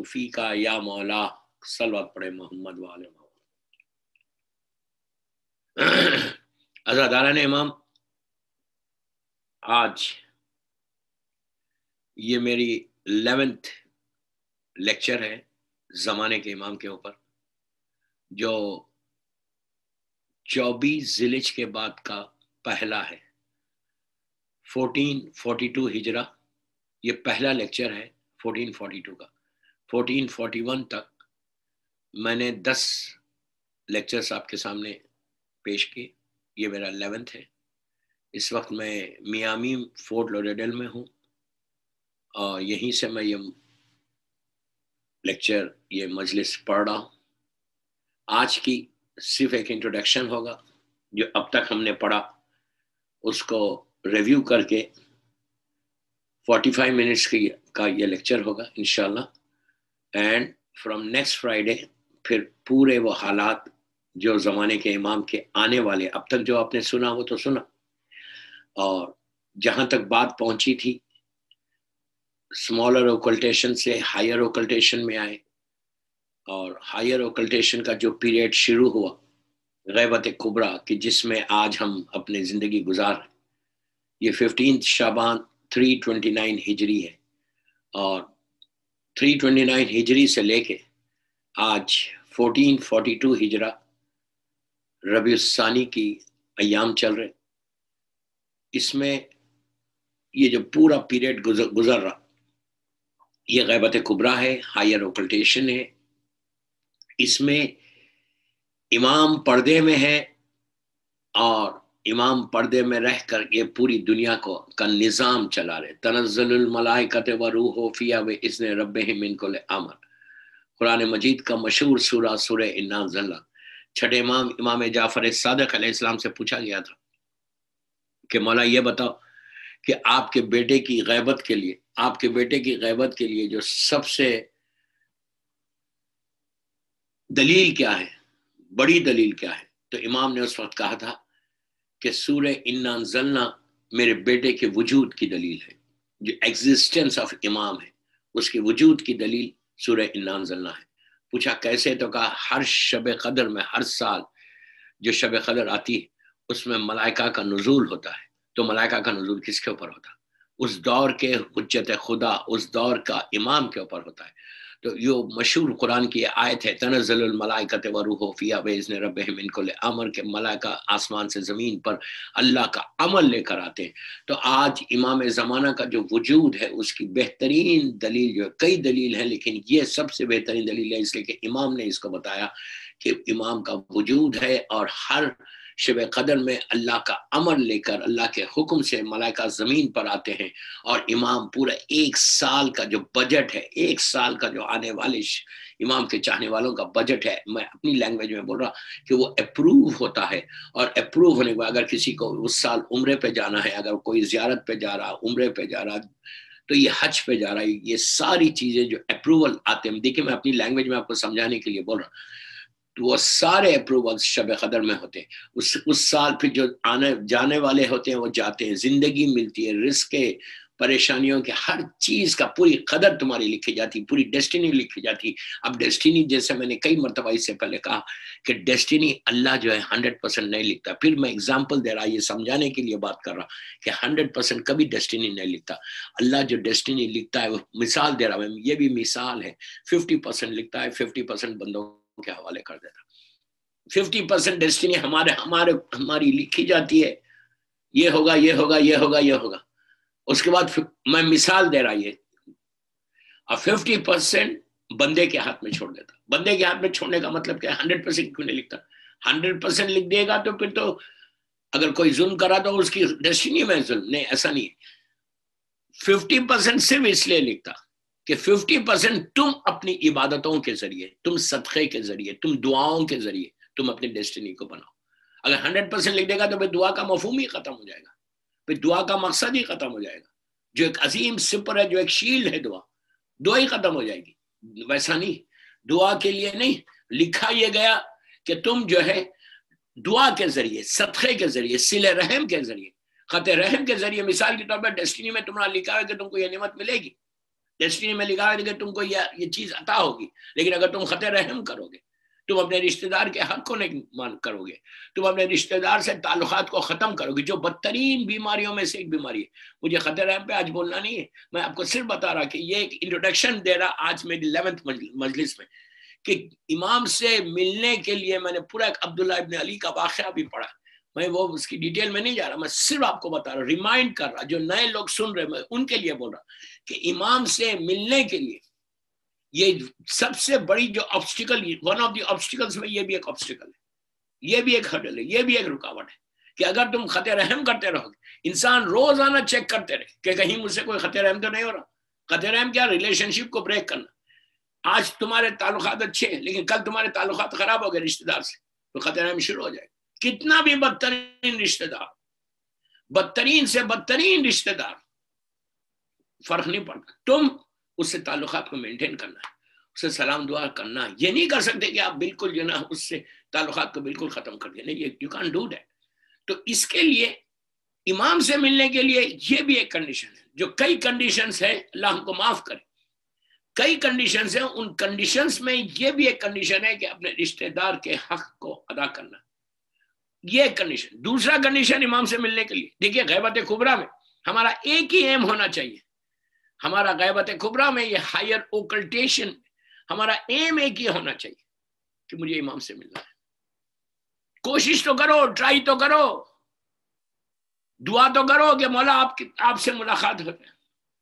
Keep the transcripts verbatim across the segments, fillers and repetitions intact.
फीका या मौला, सलवत पढ़े मोहम्मद वाले अज़ादारान इमाम, आज ये मेरी इलेवेंथ लेक्चर है ज़माने के इमाम के ऊपर, जो चौबीस ज़िलहिज के बाद का पहला है। चौदह सौ बयालीस हिजरा ये पहला लेक्चर है चौदह सौ बयालीस का। चौदह सौ इकतालीस तक मैंने दस लेक्चर्स आपके सामने पेश किए, ये मेरा इलेवेंथ है। इस वक्त मैं मियामी फोर्ट लॉडेल में हूँ और यहीं से मैं ये लेक्चर, ये मजलिस पढ़ रहा हूँ। आज की सिर्फ एक इंट्रोडक्शन होगा, जो अब तक हमने पढ़ा उसको रिव्यू करके पैंतालीस मिनट्स की का ये लेक्चर होगा इंशाल्लाह। एंड फ्रॉम नेक्स्ट फ्राइडे फिर पूरे वो हालात जो ज़माने के इमाम के आने वाले, अब तक जो आपने सुना वो तो सुना, और जहाँ तक बात पहुँची थी स्मॉलर ओकल्टेशन से हायर ओकल्टेशन में आए, और हायर ओकल्टेशन का जो पीरियड शुरू हुआ गैबत कुबरा कि जिसमें आज हम अपनी ज़िंदगी गुजार रहे, ये फिफ्टीन शाबान तीन सौ उनतीस हिजरी है, और तीन सौ उनतीस हिजरी से लेके आज चौदह सौ बयालीस हिजरा रबीउस्सानी की अयाम चल रहे। इसमें ये जो पूरा पीरियड गुजर गुजर रहा, ये गैबत कुबरा है, हायर ओकल्टेशन है। इसमें इमाम पर्दे में है, और इमाम पर्दे में रहकर ये पूरी दुनिया को का निज़ाम चला रहे। तनज़्ज़लुल मलाइकत व रूह फ़ीहा व इज़्नि रब्बिहिम मिन कुल्लि अम्र, कुरान मजीद का मशहूर सूरा सूरह इन्ना अंज़लना। छठे इमाम इमाम जाफर सादिक़ अलैहिस्सलाम से पूछा गया था कि मौला ये बताओ कि आपके बेटे की गैबत के लिए, आपके बेटे की गैबत के लिए जो सबसे दलील क्या है, बड़ी दलील क्या है? तो इमाम ने उस वक्त कहा था कि सूरह इन्ना अंज़लना मेरे बेटे के वजूद की दलील है। जो एग्जिस्टेंस ऑफ इमाम है उसके वजूद की दलील सूरह इन्ना अंज़लना है। पूछा कैसे? तो कहा हर शब कदर में, हर साल जो शब कदर आती है उसमें मलाइका का नुज़ूल होता है। तो मलाइका का नुज़ूल किसके ऊपर होता? उस दौर के हुज्जत खुदा, उस दौर का इमाम के ऊपर होता है। तो यो मशहूर कुरान की आयत है, तनज़्ज़लुल मलाइकतु व रूह फ़ीहा बिइज़्नि रब्बिहिम मिन कुल्लि अम्र, के मलाइका आसमान से ज़मीन पर अल्लाह का अमल लेकर आते हैं। तो आज इमाम ज़माना का जो वजूद है उसकी बेहतरीन दलील, जो कई दलील है लेकिन ये सबसे बेहतरीन दलील है, इसलिए कि इमाम ने इसको बताया कि इमाम का वजूद है, और हर शब कदर में अल्लाह का अमर लेकर, अल्लाह के हुक्म से मलाइका ज़मीन पर आते हैं, और इमाम पूरा एक साल का जो बजट है, एक साल का जो आने वाले इमाम के चाहने वालों का बजट है, मैं अपनी लैंग्वेज में बोल रहा कि वो अप्रूव होता है। और अप्रूव होने के बाद अगर किसी को उस साल उम्रे पे जाना है, अगर कोई ज़ियारत पे जा रहा, उम्रे पे जा रहा, तो ये हज पे जा रहा है, ये सारी चीज़ें जो अप्रूवल आते हैं, देखिए मैं अपनी लैंग्वेज में आपको समझाने के लिए बोल रहा हूँ, तो वो सारे अप्रूवल्स शब कदर में होते हैं। उस उस साल फिर जो आने जाने वाले होते हैं वो जाते हैं, जिंदगी मिलती है, रिस्क, परेशानियों के हर चीज का पूरी कदर तुम्हारी लिखी जाती, पूरी डेस्टिनी लिखी जाती। अब डेस्टिनी, जैसे मैंने कई मरतबा इससे पहले कहा कि डेस्टिनी अल्लाह जो है हंड्रेड परसेंट नहीं लिखता। फिर मैं एग्जाम्पल दे रहा, ये समझाने के लिए बात कर रहा कि हंड्रेड परसेंट कभी डेस्टिनी नहीं लिखता। अल्लाह जो डेस्टिनी लिखता है वो मिसाल दे रहा हूँ, ये भी मिसाल है, फिफ्टी परसेंट लिखता है, फिफ्टी परसेंट बंदों के हवाले कर देता। फिफ्टी परसेंट डेस्टिनी हमारे हमारे हमारी लिखी जाती है, ये होगा ये होगा ये होगा ये होगा, उसके बाद मैं मिसाल दे रहा, ये अब फिफ्टी परसेंट बंदे के हाथ में छोड़ देता। बंदे के हाथ में छोड़ने का मतलब क्या है? हंड्रेड परसेंट क्यों नहीं लिखता? हंड्रेड परसेंट लिख देगा तो फिर तो अगर कोई जुल्म करा तो उसकी डेस्टिनी में जुल्म नहीं, ऐसा नहीं है। फिफ्टी परसेंट सिर्फ इसलिए लिखता कि फिफ्टी परसेंट तुम अपनी इबादतों के जरिए, तुम सदक़े के जरिए, तुम दुआओं के जरिए तुम अपनी डेस्टिनी को बनाओ। अगर हंड्रेड परसेंट लिख देगा तो फिर दुआ का मफहूम ही खत्म हो जाएगा, फिर दुआ का मकसद ही खत्म हो जाएगा। जो एक अजीम सिपर है, जो एक शील्ड है, दुआ दुआ ही खत्म हो जाएगी। वैसा नहीं, दुआ के लिए नहीं लिखा यह गया कि तुम जो है दुआ के जरिए, सदक़े के जरिए, सिले रहम के जरिए, खत रहम के जरिए, मिसाल के तौर पर डेस्टिनी में तुम्हारा लिखा है कि तुमको ये नेमत मिलेगी, ڈیسٹینی میں لکھا ہے کہ تم کو یہ یہ چیز عطا ہوگی، لیکن اگر تم خط رحم کرو گے، تم اپنے رشتہ دار کے حق کو نہیں مان کرو گے، تم اپنے رشتہ دار سے تعلقات کو ختم کرو گے، جو بدترین بیماریوں میں سے ایک بیماری ہے۔ مجھے خط رحم پہ آج بولنا نہیں ہے، میں آپ کو صرف بتا رہا کہ یہ ایک انٹروڈکشن دے رہا آج میری الیونتھ مجلس میں، کہ امام سے ملنے کے لیے میں نے پورا ایک عبداللہ ابن علی کا واقعہ بھی پڑھا، میں وہ اس کی ڈیٹیل میں نہیں جا رہا، میں صرف آپ کو بتا رہا، ریمائنڈ کر رہا، جو نئے لوگ سن رہے میں ان کے لیے بول رہا کہ امام سے ملنے کے لیے یہ سب سے بڑی جو obstacle, one of the obstacles میں یہ بھی ایک آبسٹیکل ہے، یہ بھی ایک ہرڈل ہے، یہ بھی ایک رکاوٹ ہے کہ اگر تم خط رحم کرتے رہو گے، انسان روزانہ چیک کرتے رہے کہ کہیں مجھ سے کوئی خط رحم تو نہیں ہو رہا۔ خط رحم کیا؟ ریلیشن شپ کو بریک کرنا۔ آج تمہارے تعلقات اچھے ہیں لیکن کل تمہارے تعلقات خراب ہو گئے رشتہ دار سے، تو خط رحم شروع ہو جائے گا۔ کتنا بھی بدترین رشتہ دار، بدترین سے بدترین رشتہ دار، فرق نہیں پڑتا، تم اس سے تعلقات کو مینٹین کرنا ہے، اس سے سلام دعا کرنا ہے۔ یہ نہیں کر سکتے کہ آپ بالکل جو نا اس سے تعلقات کو بالکل ختم کر دیں، نہیں، یو کانٹ ڈو دیٹ۔ تو اس کے لیے امام سے ملنے کے لیے یہ بھی ایک کنڈیشن ہے، جو کئی کنڈیشنز ہیں، اللہ ہم کو معاف کرے، کئی کنڈیشنز ہیں، ان کنڈیشنز میں یہ بھی ایک کنڈیشن ہے کہ اپنے رشتہ دار کے حق کو ادا کرنا، یہ ایک کنڈیشن۔ دوسرا کنڈیشن امام سے ملنے کے لیے، دیکھیے غیبت کبریٰ میں ہمارا ایک ہی ایم ہونا چاہیے، ہمارا غیبت کبریٰ میں یہ ہائر اوکلٹیشن، ہمارا ایم ایک ہی ہونا چاہیے کہ مجھے امام سے ملنا ہے۔ کوشش تو کرو، ٹرائی تو کرو، دعا تو کرو کہ مولا آپ کی آپ سے ملاقات ہو جائے۔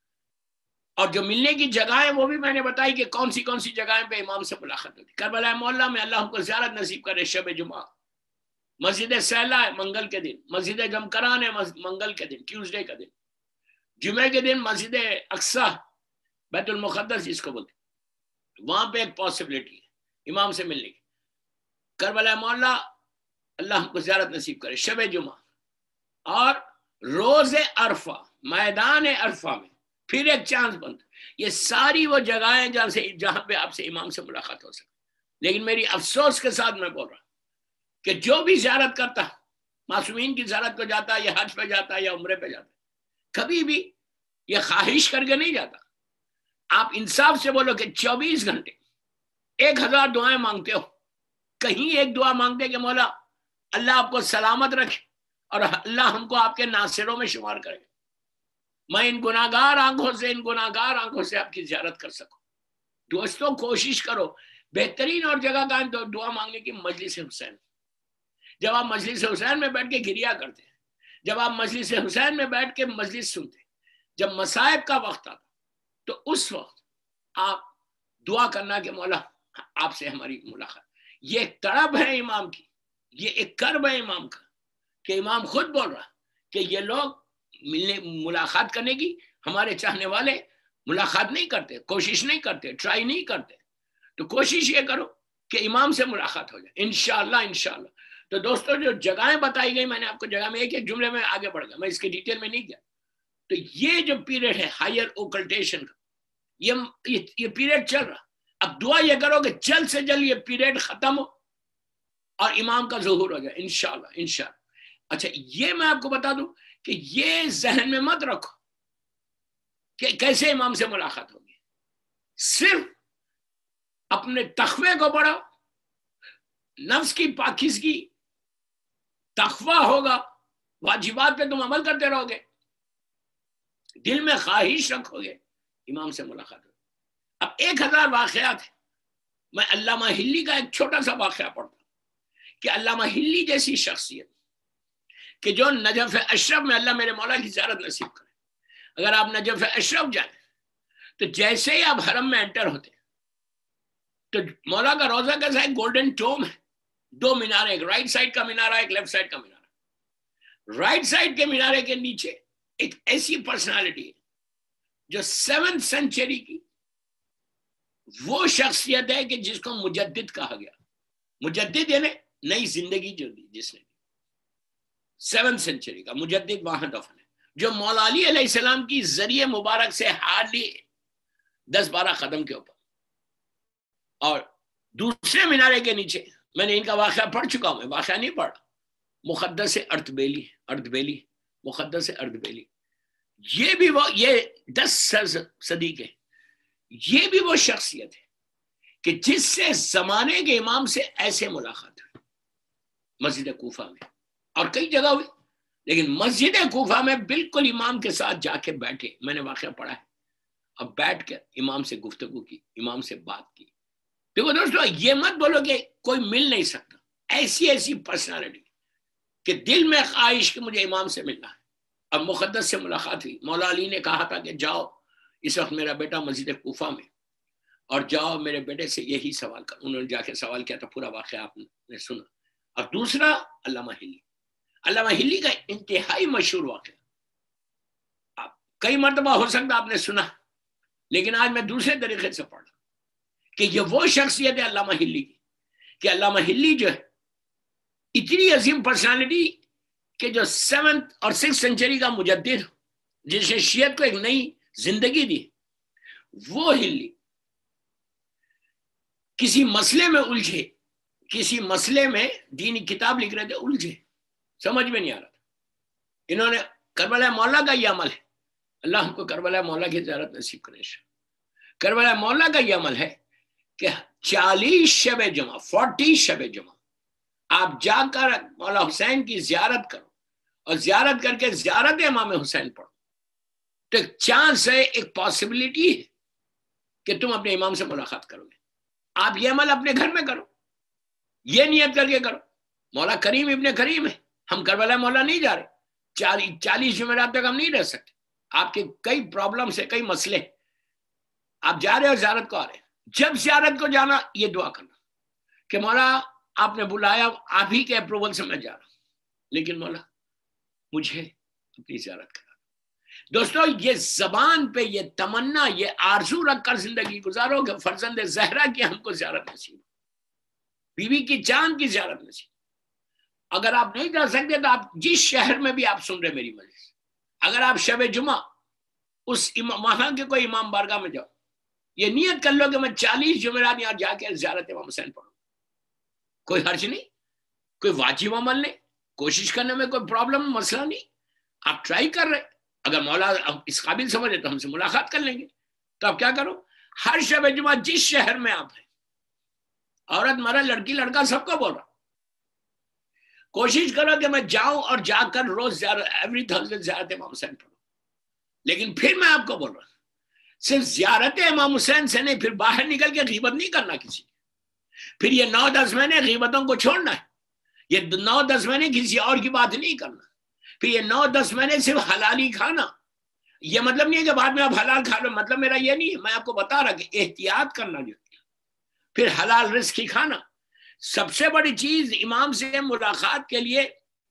اور جو ملنے کی جگہیں وہ بھی میں نے بتائی کہ کون سی کون سی جگہیں پہ امام سے ملاقات ہوتی۔ کربلا معلیٰ میں اللہ ہم کو زیارت نصیب کرے شب جمعہ، مسجد سیلا ہے منگل کے دن، مسجد جمکران ہے منگل کے دن، ٹیوزڈے کا دن، جمعے کے دن مسجد اقصی بیت المقدس جس کو بولتے، وہاں پہ ایک پاسبلٹی ہے امام سے ملنے کی۔ کربلا معلیٰ اللہ ہم کو زیارت نصیب کرے شب جمعہ، اور روز عرفہ، میدان عرفہ میں پھر ایک چانس بنتا۔ یہ ساری وہ جگہیں جہاں سے جہاں پہ آپ سے امام سے ملاقات ہو سکے۔ لیکن میری افسوس کے ساتھ میں بول رہا کہ جو بھی زیارت کرتا، معصومین کی زیارت کو جاتا، یا حج پہ جاتا یا عمرے پہ جاتا، کبھی بھی یہ خواہش کر کے نہیں جاتا۔ آپ انصاف سے بولو کہ چوبیس گھنٹے ایک ہزار دعائیں مانگتے ہو، کہیں ایک دعا مانگتے کہ مولا اللہ آپ کو سلامت رکھے اور اللہ ہم کو آپ کے ناصروں میں شمار کرے، میں ان گناہگار آنکھوں سے ان گناہگار آنکھوں سے آپ کی زیارت کر سکوں۔ دوستوں کوشش کرو، بہترین اور جگہ کا دعا مانگنے کی مجلس حسین۔ جب آپ مجلس حسین میں بیٹھ کے گریا کرتے ہیں، جب آپ مجلس حسین میں بیٹھ کے مجلس سنتے، جب مصائب کا وقت آتا، تو اس وقت آپ دعا کرنا کہ مولا آپ سے ہماری ملاقات۔ یہ ایک تڑپ ہے امام کی، یہ ایک کرب ہے امام کا، کہ امام خود بول رہا کہ یہ لوگ ملنے ملاقات کرنے کی، ہمارے چاہنے والے ملاقات نہیں کرتے، کوشش نہیں کرتے، ٹرائی نہیں کرتے۔ تو کوشش یہ کرو کہ امام سے ملاقات ہو جائے انشاءاللہ انشاءاللہ۔ تو دوستوں جو جگہیں بتائی گئی، میں نے آپ کو جگہ میں ایک ایک جملے میں آگے بڑھ گیا، میں اس کے ڈیٹیل میں نہیں گیا۔ تو یہ جو پیریڈ ہے ہائر اوکلٹیشن کا، یہ یہ پیریڈ چل رہا۔ اب دعا یہ کرو کہ جلد سے جلد یہ پیریڈ ختم ہو اور امام کا ظہور ہو جائے انشاءاللہ انشاءاللہ۔ اچھا یہ میں آپ کو بتا دوں کہ یہ ذہن میں مت رکھو کہ کیسے امام سے ملاقات ہوگی، صرف اپنے تقوی کو بڑھاؤ، نفس کی پاکیزگی، تقوی ہوگا، واجبات پہ تم عمل کرتے رہو گے، دل میں خواہش رکھو گے، امام سے ملاقات ہوگی۔ اب ایک ہزار واقعات ہیں، میں علامہ ہلی کا ایک چھوٹا سا واقعہ پڑھتا ہوں کہ علامہ ہلی جیسی شخصیت کہ جو نجف اشرف میں، اللہ میرے مولا کی زیارت نصیب کرے، اگر آپ نجف اشرف جائیں تو جیسے ہی آپ حرم میں انٹر ہوتے تو مولا کا روضہ کیسا ہے، گولڈن ٹوم ہے، دو مینارے، ایک رائٹ سائڈ کا مینارہ، ایک لیفٹ سائڈ کا مینارہ۔ رائٹ سائڈ کے مینارے کے نیچے ایک ایسی پرسنالٹی ہے جو سیونتھ سینچری کی وہ شخصیت ہے کہ جس کو مجدد کہا گیا۔ مجدد یعنی نئی زندگی جو دی جس نے، سیونتھ سینچری کا مجدد وہاں دفن ہے، جو مولا علی علیہ السلام کی ذریعہ مبارک سے ہارڈلی دس بارہ قدم کے اوپر۔ اور دوسرے مینارے کے نیچے میں نے ان کا واقعہ پڑھ چکا ہوں، میں واقعہ نہیں پڑھا، مقدس اردبیلی اردبیلی مقدس اردبیلی، یہ بھی وہ یہ دس صدی کے یہ بھی وہ شخصیت ہے کہ جس سے زمانے کے امام سے ایسے ملاقات ہوئی مسجد کوفہ میں، اور کئی جگہ ہوئی، لیکن مسجد کوفہ میں بالکل امام کے ساتھ جا کے بیٹھے، میں نے واقعہ پڑھا ہے، اب بیٹھ کر امام سے گفتگو کی، امام سے بات کی۔ دیکھو دوستو، یہ مت بولو کہ کوئی مل نہیں سکتا، ایسی ایسی پرسنالٹی کہ دل میں خواہش کہ مجھے امام سے ملنا ہے، اور مقدس سے ملاقات ہوئی۔ مولا علی نے کہا تھا کہ جاؤ، اس وقت میرا بیٹا مسجد کوفہ میں، اور جاؤ میرے بیٹے سے یہی سوال کر۔ انہوں نے جا کے سوال کیا تھا، پورا واقعہ آپ نے سنا۔ اور دوسرا علامہ ہلی، علامہ ہلی کا انتہائی مشہور واقعہ، آپ کئی مرتبہ ہو سکتا آپ نے سنا، لیکن آج میں دوسرے طریقے سے پڑھا کہ یہ وہ شخصیت ہے علامہ ہلی کی، کہ علامہ ہلی جو ہے اتنی عظیم پرسنالٹی کہ جو سیونتھ اور سکس سینچری کا مجدد، جس نے شیعت کو ایک نئی زندگی دی، وہ ہلی کسی مسئلے میں الجھے، کسی مسئلے میں دینی کتاب لکھ رہے تھے، الجھے، سمجھ میں نہیں آ رہا تھا۔ انہوں نے کربلا مولا کا یہ عمل ہے، اللہ ہم کو کربلا مولا کی زیارت نصیب کرے۔ کربلا مولا کا یہ عمل ہے کہ چالیس شب جمعہ، فورٹی شب جمعہ آپ جا کر مولا حسین کی زیارت کرو، اور زیارت کر کے زیارت امام حسین پڑھو، تو ایک چانس ہے، ایک پاسبلٹی ہے کہ تم اپنے امام سے ملاقات کرو گے۔ آپ یہ عمل اپنے گھر میں کرو، یہ نیت کر کے کرو۔ مولا کریم ابن کریم ہے، ہم کربلا مولا نہیں جا رہے، چالیس جمعرات تک ہم نہیں رہ سکتے، آپ کے کئی پرابلمس ہیں، کئی مسئلے، آپ جا رہے ہو زیارت کو آ رہے ہیں۔ جب زیارت کو جانا یہ دعا کرنا کہ مولا آپ نے بلایا، آپ ہی کے اپروول سے میں جا رہا ہوں، لیکن مولا مجھے اپنی زیارت کرا۔ دوستو، یہ زبان پہ یہ تمنا، یہ آرزو رکھ کر زندگی گزارو کہ فرزند زہرا کی ہم کو زیارت نصیب، بی بی کی چاند کی زیارت نصیب۔ اگر آپ نہیں جا سکتے تو آپ جس شہر میں بھی آپ سن رہے میری مجلس، اگر آپ شب جمعہ اس وہاں کے کوئی امام بارگاہ میں جاؤ، یہ نیت کر لو کہ میں چالیس جمعرات یہاں جا کے زیارت امام حسین پڑھوں، کوئی حرج نہیں، کوئی واجب عمل نہیں، کوشش کرنے میں کوئی پرابلم مسئلہ نہیں، آپ ٹرائی کر رہے۔ اگر مولا اس قابل سمجھے تو ہم سے ملاقات کر لیں گے، تو آپ کیا کرو، ہر شب جمعہ جس شہر میں آپ ہیں، عورت مرد لڑکی لڑکا سب کو بول رہا، کوشش کرو کہ میں جاؤں اور جا کر روز زیارت، ایوری تھرسڈے زیارت امام حسین پڑھوں۔ لیکن پھر میں آپ کو بول رہا ہوں، صرف زیارت امام حسین سے نہیں، پھر باہر نکل کے غیبت نہیں کرنا کسی، پھر یہ نو دس مہینے غیبتوں کو چھوڑنا ہے، یہ نو دس مہینے کسی اور کی بات نہیں کرنا، پھر یہ نو دس مہینے صرف حلالی کھانا۔ یہ مطلب نہیں ہے کہ بعد میں آپ حلال کھا لو، مطلب میرا یہ نہیں ہے، میں آپ کو بتا رہا کہ احتیاط کرنا جو، پھر حلال رزق ہی کھانا۔ سب سے بڑی چیز امام سے ملاقات کے لیے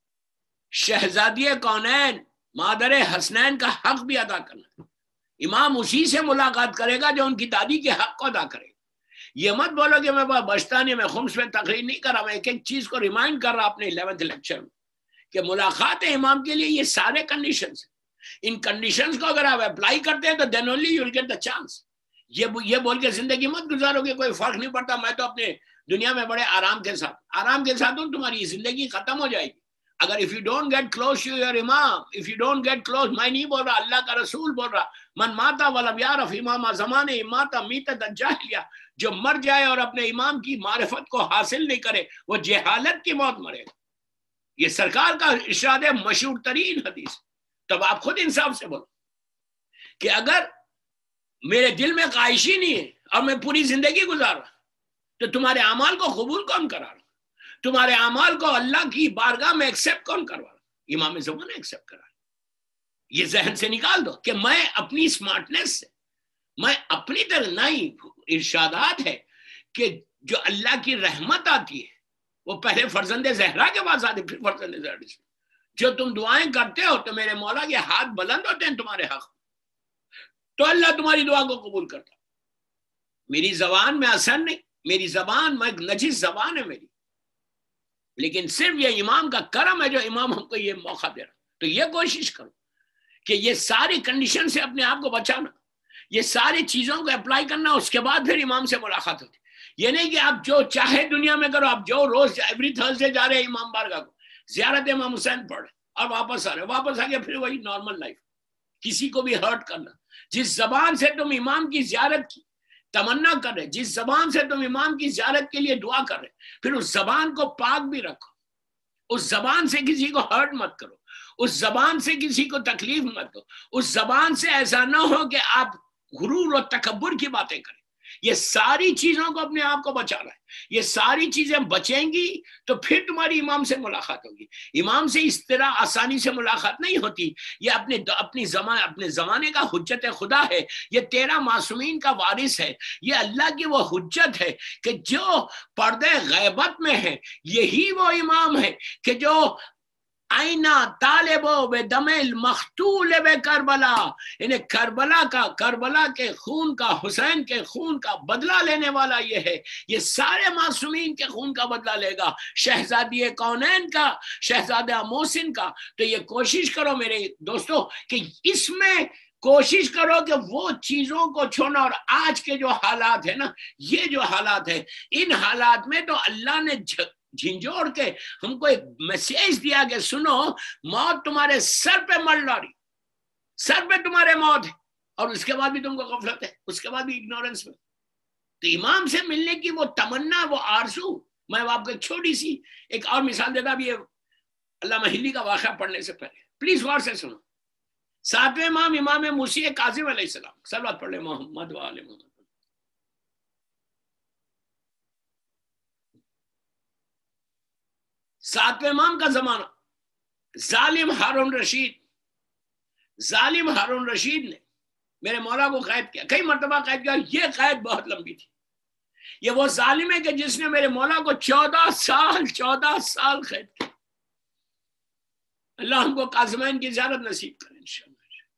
شہزادی کونین مادر حسنین کا حق بھی ادا کرنا۔ امام اسی سے ملاقات کرے گا جو ان کی دادی کے حق کو ادا کرے گا۔ یہ مت بولو کہ میں بشتانی میں خمس میں تقریر نہیں کر رہا، میں ایک ایک چیز کو ریمائنڈ کر رہا اپنے الیونتھ لیکچر میں کہ ملاقات امام کے لیے یہ سارے کنڈیشنز، ان کنڈیشنز کو اگر آپ اپلائی کرتے ہیں تو then only you will get the chance. یہ یہ بول کے زندگی مت گزارو کہ کوئی فرق نہیں پڑتا، میں تو اپنے دنیا میں بڑے آرام کے ساتھ آرام کے ساتھ ہوں، تمہاری زندگی ختم ہو جائے گی اگر if you don't get close to your امام، if you don't get close، میں نہیں بول رہا، اللہ کا رسول بول رہا، من ماتا ولم یعرف امام زمانے ماتا میتۃ الجاہلیہ، جو مر جائے اور اپنے امام کی معرفت کو حاصل نہیں کرے وہ جہالت کی موت مرے گا۔ یہ سرکار کا ارشاد ہے، مشہور ترین حدیث۔ تب آپ خود انصاف سے بولو کہ اگر میرے دل میں خواہشی نہیں ہے اور میں پوری زندگی گزار رہا تو تمہارے اعمال کو قبول کون کرا رہا، تمہارے اعمال کو اللہ کی بارگاہ میں ایکسیپٹ کون کروا رہا؟ امام زمانہ ایکسیپٹ کرا رہا۔ یہ ذہن سے نکال دو کہ میں اپنی سمارٹنس سے، میں اپنی طرح نہیں، ارشادات ہے کہ جو اللہ کی رحمت آتی ہے وہ پہلے فرزند زہرا کے پاس آتی، پھر فرزند زہرا سے۔ جو تم دعائیں کرتے ہو تو میرے مولا کے ہاتھ بلند ہوتے ہیں تمہارے حق، تو اللہ تمہاری دعا کو قبول کرتا۔ میری زبان میں اثر نہیں، میری زبان میں نجس زبان ہے میری، لیکن صرف یہ امام کا کرم ہے جو امام ہم کو یہ موقع دے رہا۔ تو یہ کوشش کرو کہ یہ ساری کنڈیشن سے اپنے آپ کو بچانا، یہ ساری چیزوں کو اپلائی کرنا، اس کے بعد پھر امام سے ملاقات ہوتی۔ یہ نہیں کہ آپ جو چاہے دنیا میں کرو، آپ جو روز ایوری تھرسڈے جا رہے ہیں امام بارگاہ کو، زیارت امام حسین پڑھ رہے اور واپس آ رہے، واپس آ کے پھر وہی نارمل لائف، کسی کو بھی ہرٹ کرنا۔ جس زبان سے تم امام کی زیارت کی تمنا کر رہے، جس زبان سے تم امام کی زیارت کے لیے دعا کر رہے، پھر اس زبان کو پاک بھی رکھو، اس زبان سے کسی کو ہرٹ مت کرو، اس زبان سے کسی کو تکلیف مت دو، اس زبان سے ایسا نہ ہو کہ آپ غرور اور تکبر کی باتیں کریں۔ یہ ساری چیزوں کو اپنے آپ کو بچا رہا ہے، یہ ساری چیزیں بچیں گی تو پھر تمہاری امام سے ملاقات ہوگی۔ امام سے اس طرح آسانی سے ملاقات نہیں ہوتی، یہ اپنے اپنی زمان اپنے زمانے کا حجت خدا ہے، یہ تیرہ معصومین کا وارث ہے، یہ اللہ کی وہ حجت ہے کہ جو پردے غیبت میں ہے، یہی وہ امام ہے کہ جو آئینہ طالبو بے دم المختول بے کربلا، انہیں کربلا کا کربلا کے خون کا، حسین کے خون کا بدلہ لینے والا یہ ہے، یہ سارے معصومین کے خون کا بدلہ لے گا، شہزادی کونین کا، شہزادہ محسن کا۔ تو یہ کوشش کرو میرے دوستو کہ اس میں کوشش کرو کہ وہ چیزوں کو چھوڑنا، اور آج کے جو حالات ہیں نا، یہ جو حالات ہے، ان حالات میں تو اللہ نے جھنجھوڑ کے ہم کو ایک میسیج دیا کہ سنو، موت تمہارے سر پہ مر ڈالی، سر پہ تمہارے موت ہے، اور اس کے بعد بھی تم کو غفلت ہے، اس کے بعد بھی اگنورنس میں۔ تو امام سے ملنے کی وہ تمنا، وہ آرزو، میں آپ کو ایک چھوٹی سی ایک اور مثال دیتا بھی ہے علامہ حلی کا واقعہ پڑھنے سے پہلے، پلیز غور سے سنو۔ ساتویں امام امام مسیح کاظم علیہ السلام، صلوات پڑھ لیں محمد و آل محمد۔ ساتویں امام کا زمانہ، ظالم ہارون رشید ظالم ہارون رشید نے میرے مولا کو قید کیا، کئی مرتبہ قید کیا، یہ قید بہت لمبی تھی۔ یہ وہ ظالم ہے کہ جس نے میرے مولا کو چودہ سال چودہ سال قید کیا۔ اللہ ہم کو قاسمین کی زیارت نصیب کرے انشاءاللہ۔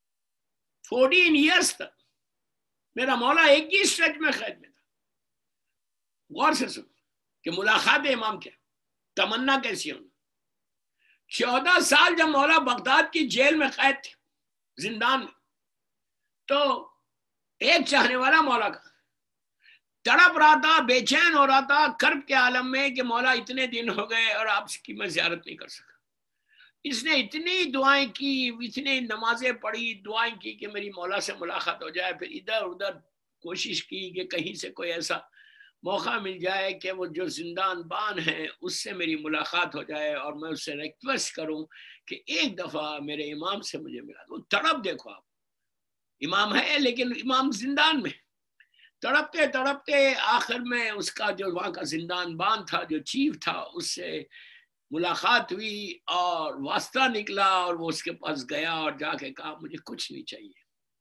فورٹین ایئرس تک میرا مولا ایک ہی اسٹریچ میں قید میں تھا۔ غور سے سنو کہ ملاقات امام کیا، تمنا کیسی ہونا۔ چودہ سال جب مولا بغداد کی جیل میں قید تھے، زندان میں، تو ایک چاہنے والا مولا کا تڑپ رہا تھا، بے چین ہو رہا تھا کرب کے عالم میں کہ مولا اتنے دن ہو گئے اور آپ کی میں زیارت نہیں کر سکا۔ اس نے اتنی دعائیں کی، اتنی نمازیں پڑھی، دعائیں کی کہ میری مولا سے ملاقات ہو جائے، پھر ادھر ادھر کوشش کی کہ کہیں سے کوئی ایسا موقع مل جائے کہ وہ جو زندان بان ہے اس سے میری ملاقات ہو جائے اور میں اس سے ریکویسٹ کروں کہ ایک دفعہ میرے امام سے مجھے ملا۔ وہ تڑپ دیکھو آپ، امام ہے لیکن امام زندان میں، تڑپتے تڑپتے آخر میں اس کا جو وہاں کا زندان بان تھا، جو چیف تھا، اس سے ملاقات ہوئی اور واسطہ نکلا، اور وہ اس کے پاس گیا اور جا کے کہا مجھے کچھ نہیں چاہیے،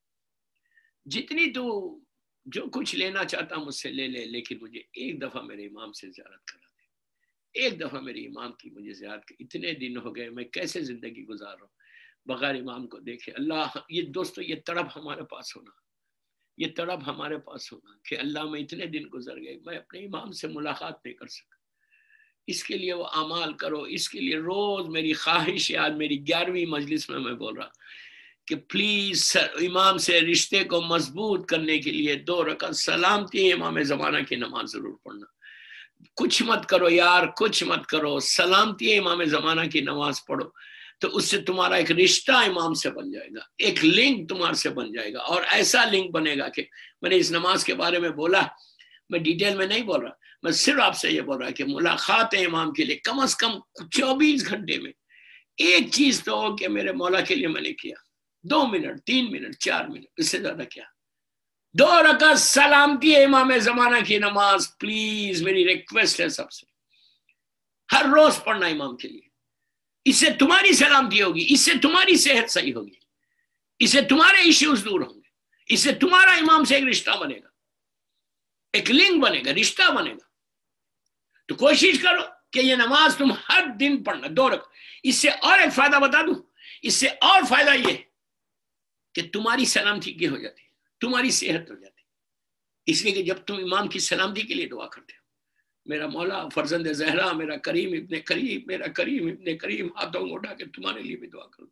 جتنی تو جو کچھ لینا چاہتا مجھ سے لے لے، لیکن مجھے ایک دفعہ میرے امام سے زیارت کرا دے، ایک دفعہ میرے امام کی مجھے زیارت کی، اتنے دن ہو گئے میں کیسے زندگی گزار رہا ہوں بغیر امام کو دیکھے۔ اللہ، یہ دوستو یہ تڑپ ہمارے پاس ہونا، یہ تڑپ ہمارے پاس ہونا کہ اللہ میں اتنے دن گزر گئے میں اپنے امام سے ملاقات نہیں کر سکا۔ اس کے لیے وہ اعمال کرو، اس کے لیے روز میری خواہش ہے، آج میری گیارہویں مجلس میں میں بول رہا کہ پلیز امام سے رشتے کو مضبوط کرنے کے لیے دو رکعت سلامتی امام زمانہ کی نماز ضرور پڑھنا۔ کچھ مت کرو یار، کچھ مت کرو، سلامتی امام زمانہ کی نماز پڑھو، تو اس سے تمہارا ایک رشتہ امام سے بن جائے گا، ایک لنک تمہارے سے بن جائے گا، اور ایسا لنک بنے گا کہ میں نے اس نماز کے بارے میں بولا، میں ڈیٹیل میں نہیں بول رہا، میں صرف آپ سے یہ بول رہا کہ ملاقات امام کے لیے کم از کم چوبیس گھنٹے میں ایک چیز تو ہو کہ میرے مولا کے لیے میں نے کیا، دو منٹ تین منٹ چار منٹ، اس سے زیادہ کیا، دو رکعت سلامتی امام زمانہ کی نماز پلیز میری ریکویسٹ ہے سب سے، ہر روز پڑھنا امام کے لیے۔ اس سے تمہاری سلامتی ہوگی، اس سے تمہاری صحت صحیح ہوگی، اس سے تمہارے ایشوز دور ہوں گے، اس سے تمہارا امام سے ایک رشتہ بنے گا، ایک لنک بنے گا، رشتہ بنے گا۔ تو کوشش کرو کہ یہ نماز تم ہر دن پڑھنا، دو رکعت۔ اس سے اور ایک فائدہ بتا دوں، اس سے اور فائدہ یہ کہ تمہاری سلامتی کی ہو جاتی، تمہاری صحت ہو جاتی، اس لیے کہ جب تم امام کی سلامتی کے لیے دعا کرتے ہو، میرا مولا فرزند زہرا، میرا کریم ابن کریم، میرا کریم ابن کریم، ہاتھوں کو اٹھا کے تمہارے لیے بھی دعا کرو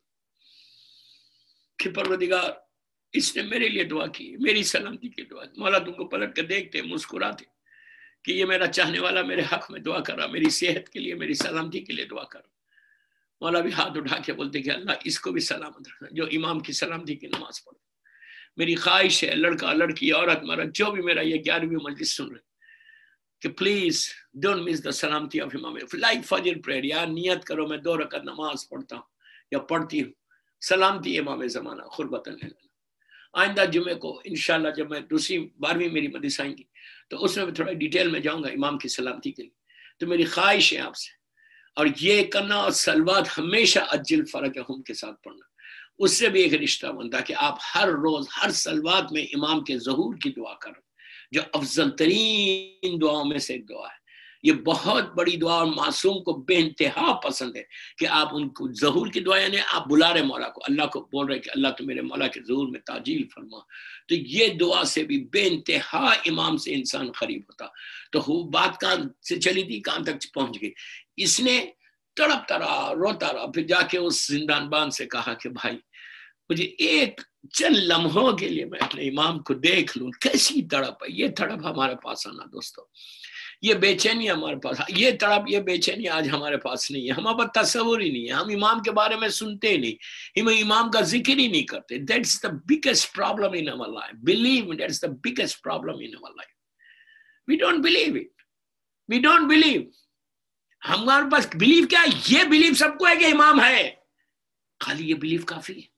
کہ پروردگار اس نے میرے لیے دعا کی، میری سلامتی کی دعا، مولا تم کو پلٹ کے دیکھتے مسکراتے کہ یہ میرا چاہنے والا میرے حق میں دعا کر رہا، میری صحت کے لیے، میری سلامتی کے لیے دعا کر رہا۔ مولا بھی ہاتھ اٹھا کے بولتے کہ اللہ اس کو بھی سلامت رکھنا جو امام کی سلامتی کی نماز پڑھے۔ میری خواہش ہے لڑکا لڑکی عورت مرد جو بھی میرا یہ گیارہویں مجلس سن رہے کہ پلیز ڈونٹ مس دا سلامتی آف امام لائک فجر پریئر. یار نیت کرو میں دو رکعت نماز پڑھتا ہوں یا پڑھتی ہوں سلامتی امام زمانہ قربۃ اللہ. آئندہ جمعے کو انشاءاللہ جب میں دوسری بارہویں میری مجلس آئیں گی تو اس میں بھی تھوڑا ڈیٹیل میں جاؤں گا امام کی سلامتی کے لیے. تو میری خواہش ہے آپ سے اور یہ کرنا اور سلوات ہمیشہ اجل فرجہم کے ساتھ پڑھنا اس سے بھی ایک رشتہ بنتا کہ آپ ہر روز ہر سلوات میں امام کے ظہور کی دعا کریں جو افضل ترین دعاؤں میں سے ایک دعا ہے. یہ بہت بڑی دعا اور معصوم کو بے انتہا پسند ہے کہ آپ ان کو ظہور کی دعا یعنی آپ بلا رہے مولا کو اللہ کو بول رہے کہ اللہ تو میرے مولا کے ظہور میں تعجیل فرما. تو یہ دعا سے بھی بے انتہا امام سے انسان قریب ہوتا. تو بات کہاں سے چلی تھی کہاں تک پہنچ گئی. اس نے تڑپتا رہا روتا رہا پھر جا کے اس زندان بان سے کہا کہ بھائی مجھے ایک چند لمحوں کے لیے میں اپنے امام کو دیکھ لوں. کیسی تڑپ ہے یہ تڑپ ہمارے پاس آنا دوستو یہ بے چینی ہمارے پاس یہ تڑپ یہ بے چینی آج ہمارے پاس نہیں ہے. ہمارے پاس تصور ہی نہیں ہے ہم امام کے بارے میں سنتے نہیں ہم امام کا ذکر ہی نہیں کرتے. That's the biggest problem in our life. Believe me, that's the biggest problem in our life. We don't believe it. We don't believe. ہمارے پاس بلیو کیا ہے یہ بلیو سب کو ہے کہ امام ہے خالی یہ بلیو کافی ہے.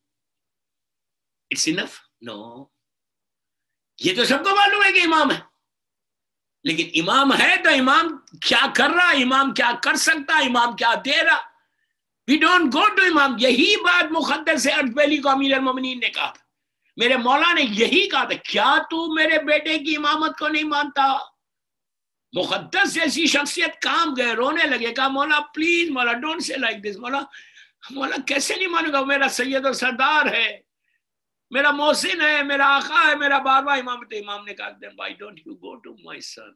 It's enough? No. یہ تو سب کو معلوم ہے کہ امام ہے لیکن امام ہے تو امام کیا کر رہا امام کیا کر سکتا امام کیا دے رہا. We don't go to امام. یہی بات مقدس اردبیلی کو امیر المومنین نے کہا تھا. میرے مولا نے یہی کہا تھا کیا تو میرے بیٹے کی امامت کو نہیں مانتا. مقدس جیسی شخصیت کام گئے رونے لگے کہا مولا پلیز مولا ڈونٹ سے لائک دس. مولا مولا کیسے نہیں مانوں گا میرا سید و سردار ہے میرا محسن ہے میرا آقا ہے میرا بارواں امام. تو امام نے کہا then why don't you go to my son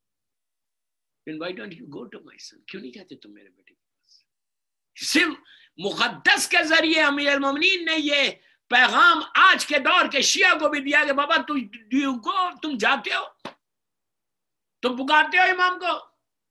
then why don't you go to my son کیوں نہیں کہتے تم میرے بیٹے کے پاس. صرف مقدس کے ذریعے امیر المومنین نے یہ پیغام آج کے دور کے شیعہ کو بھی دیا کہ بابا تم جاتے ہو تم پکارتے ہو امام کو.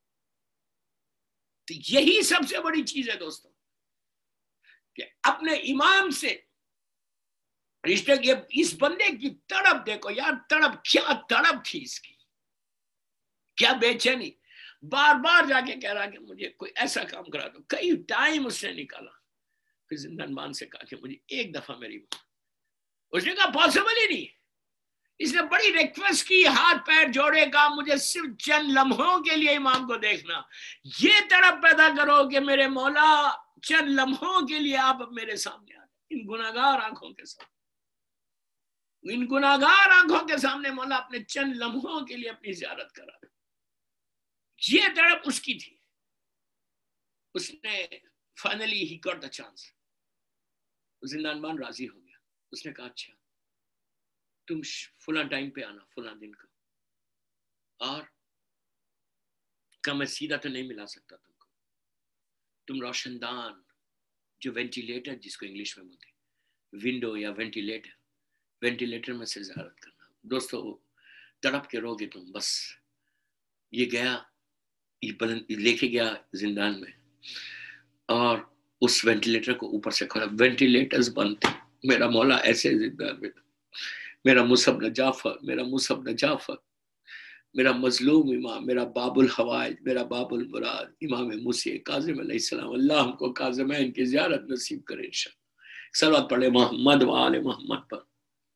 تو یہی سب سے بڑی چیز ہے دوستوں کہ اپنے امام سے رشتے کی. اس بندے کی تڑپ دیکھو یار تڑپ کیا تڑپ تھی اس کی کیا بے چینی. بار بار جا کے کہہ رہا کہ مجھے کوئی ایسا کام کرا دو. کئی ٹائم اس نے نکالا پھر زندان بان سے کہا کہ مجھے ایک دفعہ میری ماں. اس نے کہا پاسبل ہی نہیں. اس نے بڑی ریکویسٹ کی ہاتھ پیر جوڑے گا مجھے صرف چند لمحوں کے لیے امام کو دیکھنا. یہ تڑپ پیدا کرو کہ میرے مولا چند لمحوں کے لیے آپ میرے سامنے آ جائیں. ان گناہگار آنکھوں کے سامنے ان گناہگار آنکھوں کے سامنے مولا اپنے چند لمحوں کے لیے اپنی زیارت کرا. یہ تڑپ اس کی تھی. اس نے finally he got the chance. زندان بان راضی ہو گیا. اس نے کہا اچھا تم فلاں ٹائم پہ آنا فلاں دن کا اور کہ میں سیدھا تو نہیں ملا سکتا تم کو. تم روشن دان جو وینٹیلیٹر جس کو انگلش میں بولتے ونڈو یا وینٹیلیٹر وینٹیلیٹر میں سے زیارت کرنا. دوستو تڑپ کے رو گے تم. بس یہ گیا یہ لے کے گیا زندان میں اور اس وینٹیلیٹر کو اوپر سے کھولا. وینٹیلیٹرز بند تھے. میرا مولا ایسے زندان میں تھا. میرا مصعب بن جعفر میرا مصعب بن جعفر میرا مظلوم امام میرا باب الحوائج میرا باب المراد امام موسی کاظم علیہ السلام. اللہ ہم کو کاظمین کی زیارت نصیب کرے انشاءاللہ. صلوات پڑھے محمد و آل محمد پر.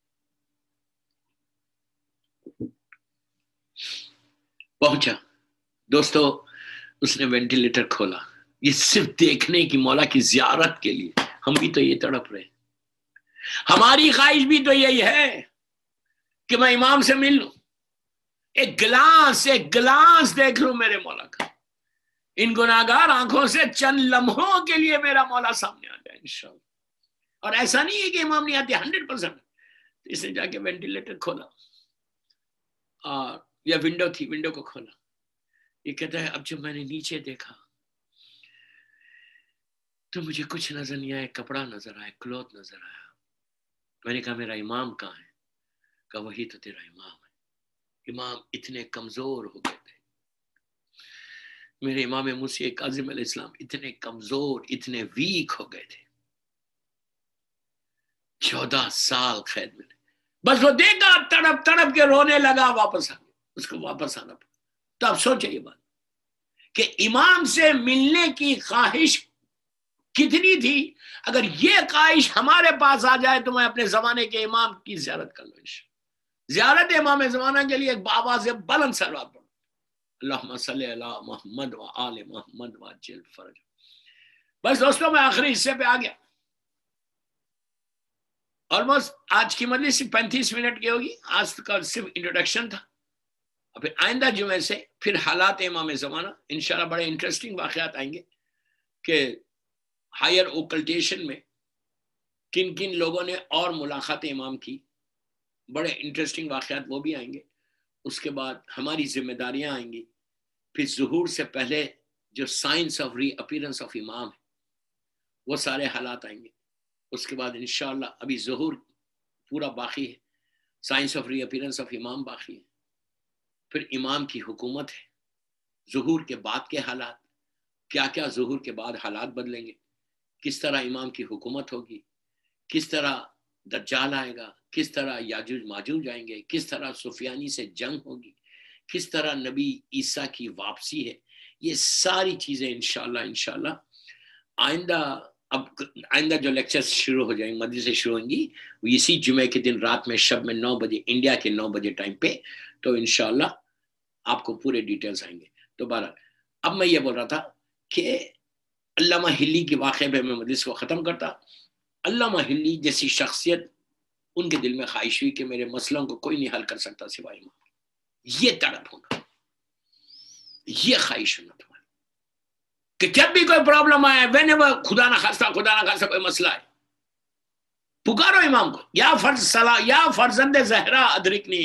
پہنچا دوستو اس نے وینٹیلیٹر کھولا. یہ صرف دیکھنے کی مولا کی زیارت کے لیے. ہم بھی تو یہ تڑپ رہے. ہماری خواہش بھی تو یہی ہے کہ میں امام سے مل لوں. ایک گلاس ایک گلاس دیکھ لوں میرے مولا کا. ان گناہگار آنکھوں سے چند لمحوں کے لیے میرا مولا سامنے آ جائے انشاءاللہ. اور ایسا نہیں ہے کہ امام نہیں آتے ہنڈریڈ پرسینٹ. اس نے جا کے وینٹیلیٹر کھولا اور یا ونڈو تھی ونڈو کو کھولا. یہ کہتا ہے اب جب میں نے نیچے دیکھا تو مجھے کچھ نظر نہیں آیا. کپڑا نظر آیا کلوتھ نظر آیا. میں نے کہا میرا امام کہاں ہے. کہا وہی تو تیرا امام ہے. امام اتنے کمزور ہو گئے تھے. میرے امام موسی کاظم علیہ السلام اتنے کمزور اتنے ویک ہو گئے تھے. چودہ سال قید میں بس وہ دیکھا تڑپ تڑپ کے رونے لگا، واپس آ گیا، اس کو واپس آنا پڑا۔ تو اب سوچے یہ بات کہ امام سے ملنے کی خواہش کتنی تھی، اگر یہ خواہش ہمارے پاس آ جائے تو میں اپنے زمانے کے امام کی زیارت کر لوں۔ زیارت امام زمانہ کے لیے ایک آواز بلند صلوات پڑھو، اللہم صلی علی محمد و آل محمد وعجل فرج۔ بس دوستوں میں آخری حصے پہ آ گیا، آلموسٹ آج کی مجلس صرف پینتیس منٹ کی ہوگی، آج کا صرف انٹروڈکشن تھا۔ اور پھر آئندہ جمعے سے پھر حالات امام زمانہ، انشاءاللہ بڑے انٹرسٹنگ واقعات آئیں گے کہ ہائر اوکلٹیشن میں کن کن لوگوں نے اور ملاقات امام کی، بڑے انٹرسٹنگ واقعات وہ بھی آئیں گے۔ اس کے بعد ہماری ذمہ داریاں آئیں گی، پھر ظہور سے پہلے جو signs of reappearance of امام ہے وہ سارے حالات آئیں گے۔ اس کے بعد انشاءاللہ ابھی ظہور پورا باقی ہے، signs of reappearance of امام باقی ہے، پھر امام کی حکومت ہے، ظہور کے بعد کے حالات، کیا کیا ظہور کے بعد حالات بدلیں گے، کس طرح امام کی حکومت ہوگی، کس طرح دجال آئے گا، کس طرح یاجوج ماجوج آئیں گے، کس طرح سفیانی سے جنگ ہوگی، کس طرح نبی عیسیٰ کی واپسی ہے، یہ ساری چیزیں انشاءاللہ انشاءاللہ آئندہ اب آئندہ جو لیکچرز شروع ہو جائیں گے، مجلسیں شروع ہوں گی وہ اسی جمعے کے دن رات میں شب میں نو بجے انڈیا کے نو بجے ٹائم پہ، تو انشاءاللہ آپ کو پورے ڈیٹیلز آئیں گے۔ تو بہرحال اب میں یہ بول رہا تھا کہ علامہ ہلی کے واقعے پہ میں مجلس کو ختم کرتا۔ علامہ ہلی جیسی شخصیت، ان کے دل میں خواہش ہوئی کہ میرے مسئلوں کو کوئی نہیں حل کر سکتا سوائے امام، یہ تڑپ ہونا، یہ خواہش ہونا تمہاری کہ جب بھی کوئی پرابلم آئے، whenever خدا نہ خواستہ خدا نہ خواستہ کوئی مسئلہ ہے، پکارو امام کو، یا فرض صلاح یا فرزند زہرا ادرکنی،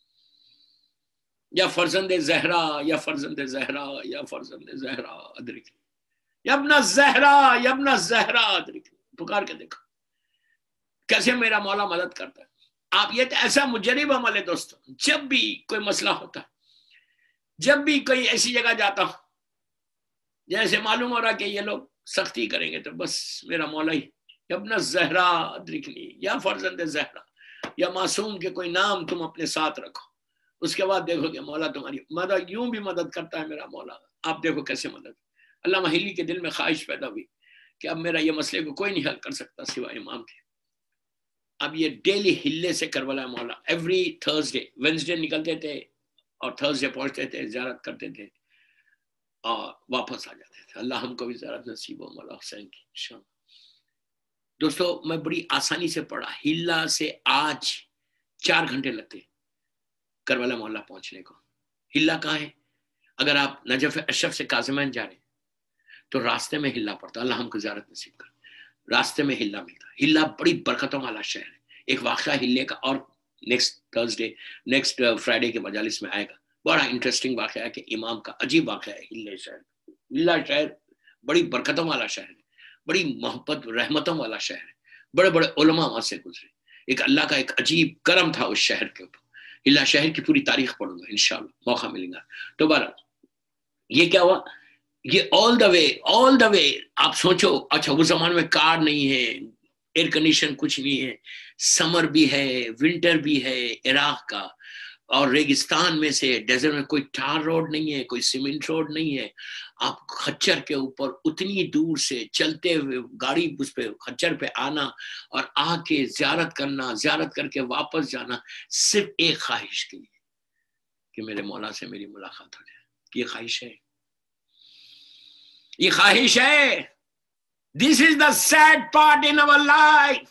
یا فرزند زہرا یا فرزند زہرا یا فرزند زہرا ادرکنی، یا ابن زہرا یا ابن زہرا ادرکنی، پکار کے دیکھو کیسے میرا مولا مدد کرتا ہے۔ آپ یہ تو ایسا مجرب عمل ہے دوستو، جب بھی کوئی مسئلہ ہوتا ہے، جب بھی کوئی ایسی جگہ جاتا ہوں جیسے معلوم ہو رہا کہ یہ لوگ سختی کریں گے، تو بس میرا مولا ہی، یا ابن زہرا ادرکنی، یا فرزند زہرا، یا معصوم کے کوئی نام تم اپنے ساتھ رکھو، اس کے بعد دیکھو کہ مولا تمہاری مدد یوں بھی مدد کرتا ہے۔ میرا مولا آپ دیکھو کیسے مدد۔ علامہ ہلی کے دل میں خواہش پیدا ہوئی کہ اب میرا یہ مسئلے کو کوئی نہیں حل کر سکتا سوائے امام کے۔ اب یہ ڈیلی ہلے سے کربلا مولا، ایوری تھرسڈے، وینسڈے نکلتے تھے اور تھرسڈے پہنچتے تھے، زیارت کرتے تھے اور واپس آ جاتے تھے۔ اللہ ہم کو بھی زیارت نصیب ہو مولا حسین کی انشاءاللہ۔ دوستو میں بڑی آسانی سے پڑھا، ہلا سے آج چار گھنٹے لگتے کربلا مولا پہنچنے کو۔ ہلا کہاں ہے؟ اگر آپ نجف اشرف سے کاظمین جا رہے ہیں تو راستے میں ہلا پڑتا، اللہ ہم کو زیارت نصیب کر، راستے میں ہلا ملتا۔ ہلا بڑی برکتوں والا شہر ہے۔ ایک واقعہ ہلے کا اور نیکسٹ تھرسڈے نیکسٹ فرائیڈے کے مجالس میں آئے گا، بڑا انٹرسٹنگ واقعہ ہے کہ امام کا عجیب واقعہ ہے ہلے شہر۔ ہلا شہر بڑی برکتوں والا شہر ہے، بڑی محبت رحمتوں والا شہر ہے، بڑے بڑے علماء وہاں سے گزرے، ایک اللہ کا ایک عجیب کرم تھا اس شہر کے اوپر۔ ہلا شہر کی پوری تاریخ پڑھوں گا انشاءاللہ، موقع ملے گا۔ تو بہرحال یہ کیا ہوا، یہ آل دا وے آل دا وے آپ سوچو، اچھا اس زمانے میں کار نہیں ہے، ایئر کنڈیشن کچھ نہیں ہے، سمر بھی ہے ونٹر بھی ہے عراق کا، اور ریگستان میں سے ڈیزرٹ میں کوئی ٹار روڈ نہیں ہے، کوئی سیمنٹ روڈ نہیں ہے، آپ خچر کے اوپر اتنی دور سے چلتے ہوئے گاڑی اس پہ خچر پہ آنا اور آ کے زیارت کرنا، زیارت کر کے واپس جانا، صرف ایک خواہش کے لیے کہ میرے مولا سے میری ملاقات ہو جائے۔ یہ خواہش ہے، یہ خواہش ہے۔ This is the sad part in our life.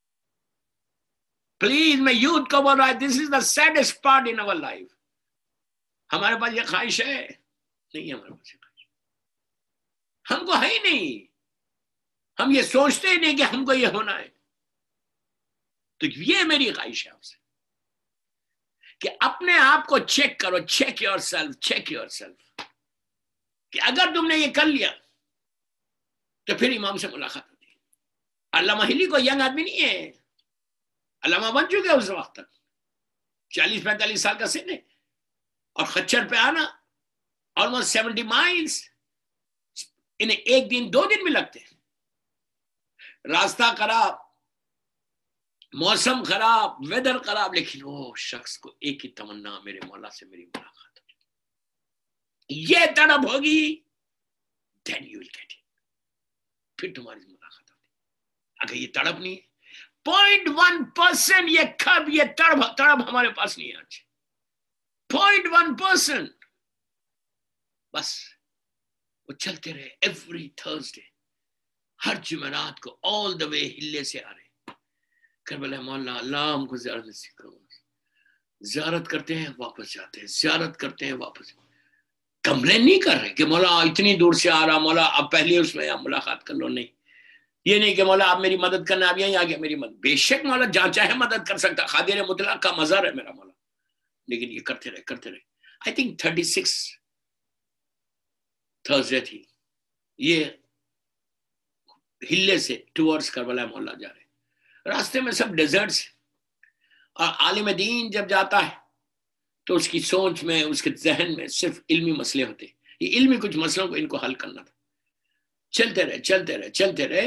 Please میں یوتھ کو بول رہا ہے، this is the saddest part in our life. ہمارے پاس یہ خواہش ہے نہیں، ہمارے پاس یہ خواہش ہم کو ہے ہی نہیں، ہم یہ سوچتے ہی نہیں کہ ہم کو یہ ہونا ہے۔ تو یہ میری خواہش ہے آپ سے کہ اپنے آپ کو چیک کرو، check yourself check yourself کہ اگر تم نے یہ کر لیا تو پھر امام سے ملاقات ہوتی ہے۔ علامہ ہلی کو ینگ آدمی نہیں ہے، علامہ بن چکے اس وقت تک، چالیس پینتالیس سال کا سن ہے، اور خچر پہ آنا آلموسٹ سیونٹی مائلس، انہیں ایک دن دو دن میں لگتے ہیں۔ راستہ خراب، मौसम खराब, वेदर खराब, लेकिन वो शख्स को एक ही तमन्ना, मेरे मौला से मेरी मुलाकात हो, ये तड़प होगी, then you will get it, फिर तुम्हारी मुलाकात होगी। अगर ये तड़प नहीं है, पॉइंट वन परसेंट ये खब, ये तड़प तड़प हमारे पास नहीं है आज, पॉइंट वन परसेंट, बस वो चलते रहे एवरी थर्सडे, हर जुमेरात को ऑल द वे हिल्ले से आ रहे, करबला मौला अल्लाह हमको ज़ियारत नसीब करो, ज़ियारत करते हैं वापस जाते हैं, ज़ियारत करते हैं वापस, कंप्लेन नहीं कर रहे कि मौला इतनी दूर से आ रहा, मौला अब पहले उसमें आप मुलाकात कर लो, नहीं, ये नहीं कि मौला आप मेरी मदद करना, आप यहीं आ गया मेरी मदद, बेशक मौला जहाँ चाहे मदद कर सकता, खादिर मुतलक का मज़हर है मेरा मौला, लेकिन ये करते रहे करते रहे। I think thirty six Thursday थी, ये हिल्ले से टुवर्ड्स करबला मौला जा रहे, रास्ते में सब डेजर्ट्स, और आलिम दीन जब जाता है तो उसकी सोच में, उसके जहन में सिर्फ इल्मी मसले होते, ये इल्मी कुछ मसलों को इनको हल करना था। चलते रहे चलते रहे चलते रहे,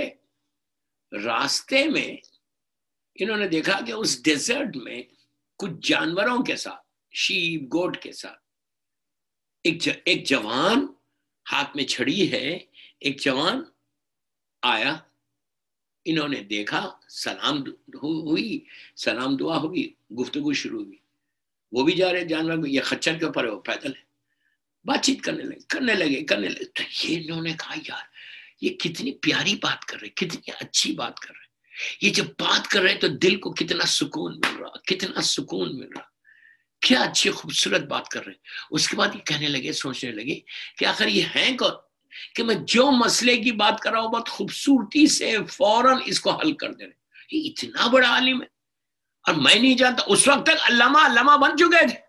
रास्ते में इन्होंने देखा कि उस डेजर्ट में कुछ जानवरों के साथ, शीप गोट के साथ एक ज, एक जवान हाथ में छड़ी है, एक जवान आया, इन्होंने देखा, सलाम हुई, सलाम दुआ हुई, गुफ्तगू शुरू हुई, वो भी जा रहे जानवर को, ये खच्चर के ऊपर है, वो पैदल है, बातचीत करने लगे करने लगे करने लगे तो ये इन्होंने कहा यार ये कितनी प्यारी बात कर रहे, कितनी अच्छी बात कर रहे, ये जब बात कर रहे तो दिल को कितना सुकून मिल रहा, कितना सुकून मिल रहा, क्या अच्छी खूबसूरत बात कर रहे। उसके बाद ये कहने लगे, सोचने लगे कि आखिर ये हैं कौन कि मैं जो मसले की बात कर रहा हूँ बहुत खूबसूरती से फौरन इसको हल कर दे रहे, ये इतना बड़ा आलिम है और मैं नहीं जानता। उस वक्त तक अल्लामा अल्लामा बन चुके थे,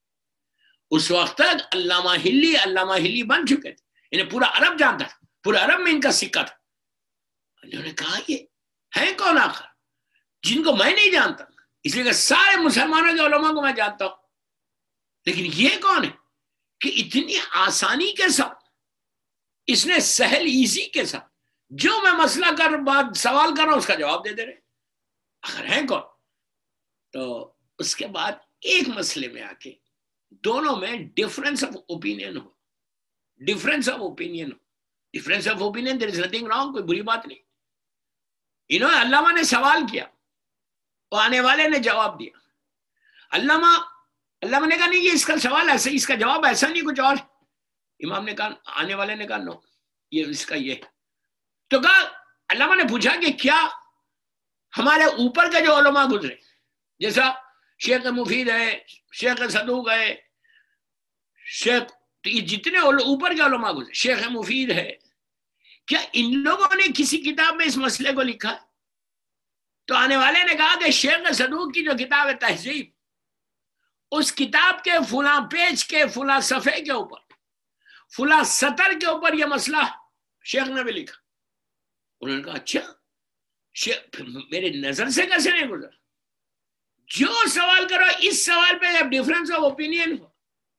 उस वक्त तक अल्लामा हिल्ली अल्लामा हिल्ली बन चुके थे, इन्हें पूरा अरब जानता था, पूरा अरब में इनका सिक्का था। उन्होंने कहा ये है कौन आखिर जिनको मैं नहीं जानता, इसलिए कि सारे मुसलमानों के उलमा को मैं जानता हूं, लेकिन ये कौन है कि इतनी आसानी के साथ इसने सहल इजी के साथ जो मैं मसला कर बात सवाल कर रहा हूं उसका जवाब दे दे रहे, आखिर है कौन। तो उसके बाद एक मसले में आके दोनों में डिफरेंस ऑफ ओपिनियन हो, डिफरेंस ऑफ ओपिनियन हो, difference of opinion, there is nothing wrong, कोई बुरी बात नहीं। इन्होंने अल्लामा ने सवाल किया और आने वाले ने जवाब दिया, अल्लामा अल्लामा ने कहा नहीं ये इसका सवाल ऐसा, इसका जवाब ऐसा नहीं कुछ और, इमाम ने कहा, आने वाले ने कहा नो ये इसका ये, तो कहा अल्लामा ने पूछा कि क्या हमारे ऊपर के जो उलमा गुजरे, जैसा शेख मुफीद है, शेख सदूक है, शेख, तो ये जितने ऊपर के उलमा गुजरे, शेख मुफीद है, क्या इन लोगों ने किसी किताब में इस मसले को लिखा है। तो आने वाले ने कहा कि शेख सदूक की जो किताब है तहजीब, उस किताब के फुला पेज के फुला सफ़े के ऊपर फुला सतर के ऊपर यह मसला शेख ने भी लिखा। उन्होंने कहा अच्छा शेख, मेरे नजर से कैसे नहीं गुजरा, जो सवाल करो इस सवाल पे जब डिफरेंस ऑफ ओपिनियन हो,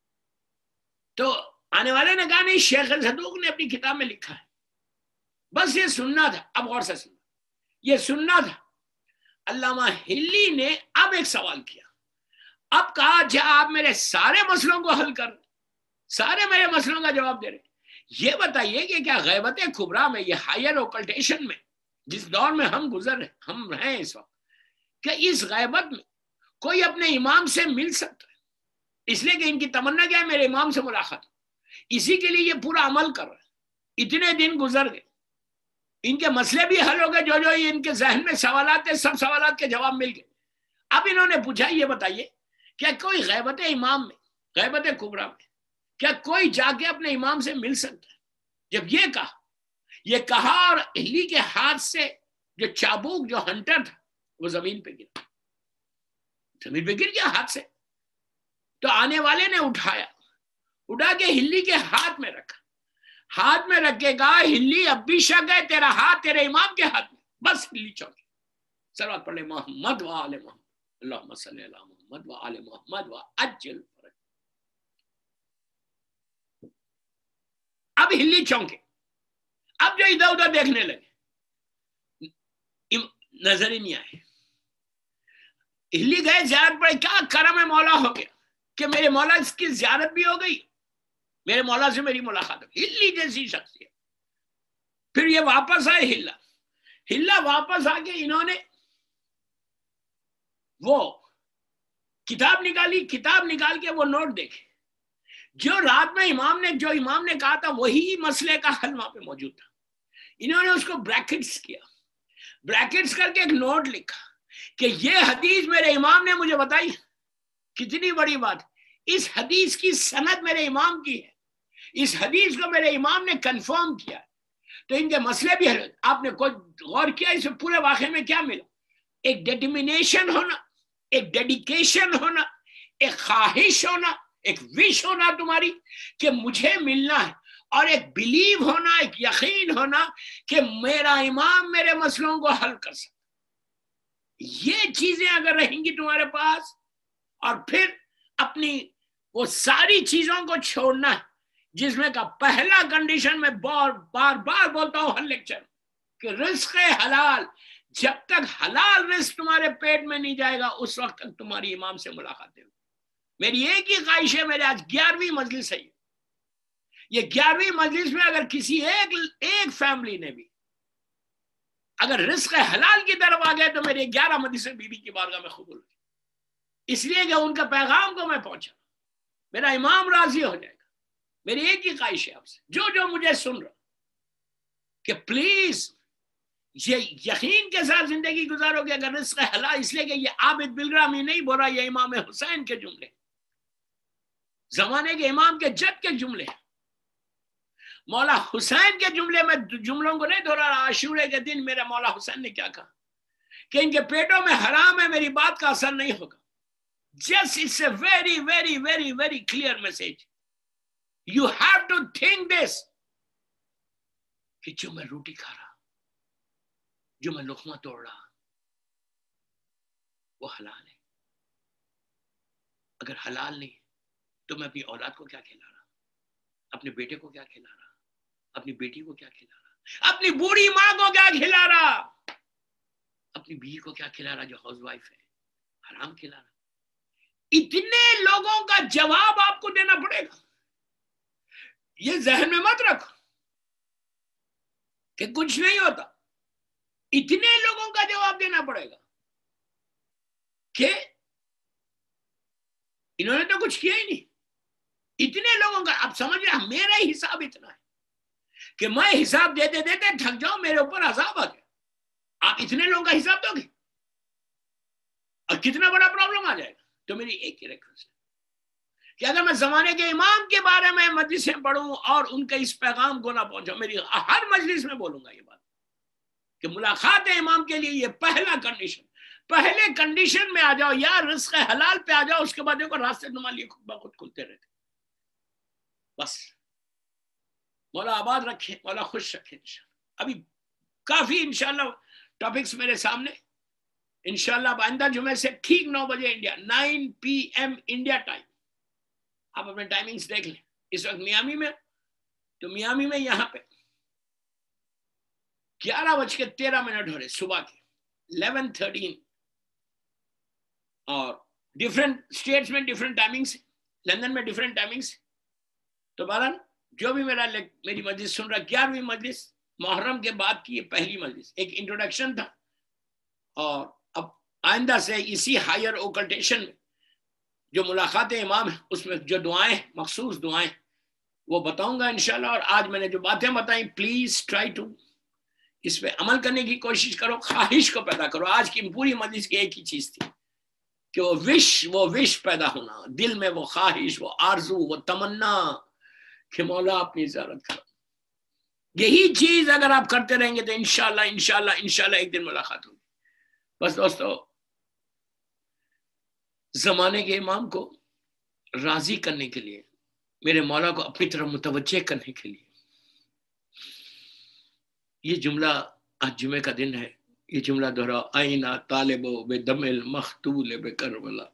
तो आने वाले ने कहा नहीं शेख सदूक ने अपनी किताब में लिखा है, बस ये सुनना था। अब गौर से सुनना, ये सुनना था। अल्लामा हिल्ली ने अब एक सवाल किया, अब कहा अच्छा आप मेरे सारे मसलों को हल कर, सारे मेरे मसलों का जवाब दे रहे, ये बताइए कि क्या गैबत कुबरा में, ये हायर ओकल्टेशन में जिस दौर में हम गुजर रहे हम हैं इस वक्त, क्या इस गैबत में कोई अपने इमाम से मिल सकता है, इसलिए कि इनकी तमन्ना क्या है मेरे इमाम से मुलाकात, इसी के लिए ये पूरा अमल कर रहे हैं। इतने दिन गुजर गए, इनके मसले भी हल हो गए, जो जो इनके जहन में सवालात है सब सवालात के जवाब मिल गए। अब इन्होंने पूछा ये बताइए क्या कोई गैबत इमाम में, गैबत कुबरा में क्या कोई जाके अपने इमाम से मिल सकता है। जब ये कहा ये कहा और हिल्ली के हाथ से जो चाबुक जो हंटर था वो जमीन पे गिरा, जमीन पे गिर गया हाथ से। तो आने वाले ने उठाया, उठा के हिल्ली के हाथ में रखा, हाथ में रख के कहा हिल्ली अब भी शक है तेरा हाथ तेरे इमाम के हाथ में, बस हिल्ली चौंकी। सलावत पढ़े मोहम्मद व आले मोहम्मद, अल्लाहुम्मा सल्ली अला मोहम्मद व आले मोहम्मद व अज्जिल फरज। अब हिल्ली चौंके, अब जो इधर उधर देखने लगे नजर ही नहीं आए, ہلی گئے زیارت پڑے, کیا کرم ہے مولا ہو گیا کہ میرے مولا اس کی زیارت بھی ہو گئی, میرے مولا سے میری ملاقات ہو گئی. ہلی جیسی شخصیت. پھر یہ واپس آئے ہلا, ہلا واپس آ کے انہوں نے وہ کتاب نکالی, کتاب نکال کے وہ نوٹ دیکھے, جو رات میں امام نے جو امام نے کہا تھا وہی مسئلے کا حل وہاں پہ موجود تھا. انہوں نے اس کو بریکٹس کیا, بریکٹس کر کے ایک نوٹ لکھا کہ یہ حدیث میرے امام نے مجھے بتائی. کتنی بڑی بات, اس حدیث کی سند میرے امام کی ہے, اس حدیث کو میرے امام نے کنفرم کیا. تو ان کے مسئلے بھی حل. آپ نے کوئی غور کیا اس پورے واقعے میں کیا ملا؟ ایک ڈیٹرمینیشن ہونا, ایک ڈیڈیکیشن ہونا, ایک خواہش ہونا, ایک وش ہونا تمہاری کہ مجھے ملنا ہے, اور ایک بلیو ہونا, ایک یقین ہونا کہ میرا امام میرے مسئلوں کو حل کر سکتا. یہ چیزیں اگر رہیں گی تمہارے پاس, اور پھر اپنی وہ ساری چیزوں کو چھوڑنا ہے جس میں کا پہلا کنڈیشن میں بار بار بار بولتا ہوں ہر لیکچر کہ رزق حلال, جب تک حلال رزق تمہارے پیٹ میں نہیں جائے گا اس وقت تک تمہاری امام سے ملاقات ہوگی. میری ایک ہی خواہش ہے, میرے آج گیارہویں مجلس ہے, یہ گیارہویں مجلس میں اگر کسی ایک ایک فیملی نے بھی اگر رزق حلال کی طرف آ گئے تو میرے گیارہ مجلس بی بی کی بارگاہ میں قبول ہوگی, اس لیے کہ ان کا پیغام کو میں پہنچا, میرا امام راضی ہو جائے گا. میری ایک ہی خواہش ہے آپ سے, جو جو مجھے سن رہا, کہ پلیز یہ یقین کے ساتھ زندگی گزارو کہ اگر رزق حلال, اس لیے کہ یہ عابد بلرامی نہیں بول رہا, یہ امام حسین کے جملے, زمانے کے امام کے جد کے جملے, مولا حسین کے جملے. میں جملوں کو نہیں دہرا رہا. عاشورے کے دن میرے مولا حسین نے کیا کہا کہ ان کے پیٹوں میں حرام ہے, میری بات کا اثر نہیں ہوگا. Just it's a very very very very clear message. You have to think this کہ جو میں روٹی کھا رہا, جو میں لقمہ توڑ رہا, وہ حلال ہے. اگر حلال نہیں تو میں اپنی اولاد کو کیا کھلا رہا, اپنے بیٹے کو کیا کھلا رہا, اپنی بیٹی کو کیا کھلا رہا, اپنی بوڑھی ماں کو کیا کھلا رہا, اپنی بیوی کو کیا کھلا رہا جو ہاؤس وائف ہے, حرام کھلا رہا. اتنے لوگوں کا جواب آپ کو دینا پڑے گا. یہ ذہن میں مت رکھو کہ کچھ نہیں ہوتا. اتنے لوگوں کا جواب دینا پڑے گا کہ انہوں نے تو کچھ کیا ہی نہیں. اتنے لوگوں کا, آپ سمجھ رہے, میرا ہی حساب اتنا ہے کہ میں حساب دیتے دیتے تھک جاؤں, میرے اوپر عذاب آ گیا. آپ اتنے لوگوں کا حساب دو گے اور کتنا بڑا پرابلم آ جائے گا. تو میری ایک ہی ریکویسٹ ہے کہ اگر میں زمانے کے امام کے بارے میں مجلسیں پڑھوں اور ان کے اس پیغام کو نہ پہنچاؤں, میری ہر مجلس میں بولوں گا یہ بات کہ ملاقات امام کے لیے یہ پہلا کنڈیشن, پہلے کنڈیشن میں آ جاؤ, یا رزق حلال پہ آ جاؤ, اس کے بعد دیکھو راستے تمہارے خود بخود کھلتے رہتے. بس مولا آباد رکھے, مولا خوش رکھے. ابھی کافی انشاءاللہ ٹاپکس میرے سامنے. انشاءاللہ آئندہ جمعے سے ٹھیک نو بجے انڈیا, نائن پی ایم انڈیا ٹائم, آپ اپنے ٹائمنگز دیکھ لیں. اس وقت میامی میں, تو میامی میں یہاں پہ گیارہ بج کے تیرہ منٹ ہو رہے صبح کے, الیون تھرٹین, اور ڈفرینٹ اسٹیٹس میں ڈفرینٹ ٹائمنگس, لندن میں ڈفرینٹ ٹائمنگس. تو بہرحال جو بھی میرا میری مجلس سن رہا, گیارہویں مجلس محرم کے بعد کی یہ پہلی مجلس, ایک انٹروڈکشن تھا. اور اب آئندہ سے اسی ہائر اوکلٹیشن میں جو ملاقات امام ہے اس میں جو دعائیں, مخصوص دعائیں, وہ بتاؤں گا انشاءاللہ. اور آج میں نے جو باتیں بتائیں, پلیز ٹرائی ٹو اس پہ عمل کرنے کی کوشش کرو, خواہش کو پیدا کرو. آج کی پوری مجلس کی ایک ہی چیز تھی کہ وہ وش وہ وش پیدا ہونا, دل میں وہ خواہش, وہ آرزو, وہ تمنا کہ مولا اپنی زیارت کرو. یہی چیز اگر آپ کرتے رہیں گے تو انشاءاللہ انشاءاللہ انشاءاللہ ایک دن ملاقات ہوگی. بس دوستو, زمانے کے امام کو راضی کرنے کے لیے, میرے مولا کو اپنی طرف متوجہ کرنے کے لیے, یہ جملہ آج جمعے کا دن ہے, یہ جملہ دہرا, آئینہ طالب بے دم المختول بے کربلا.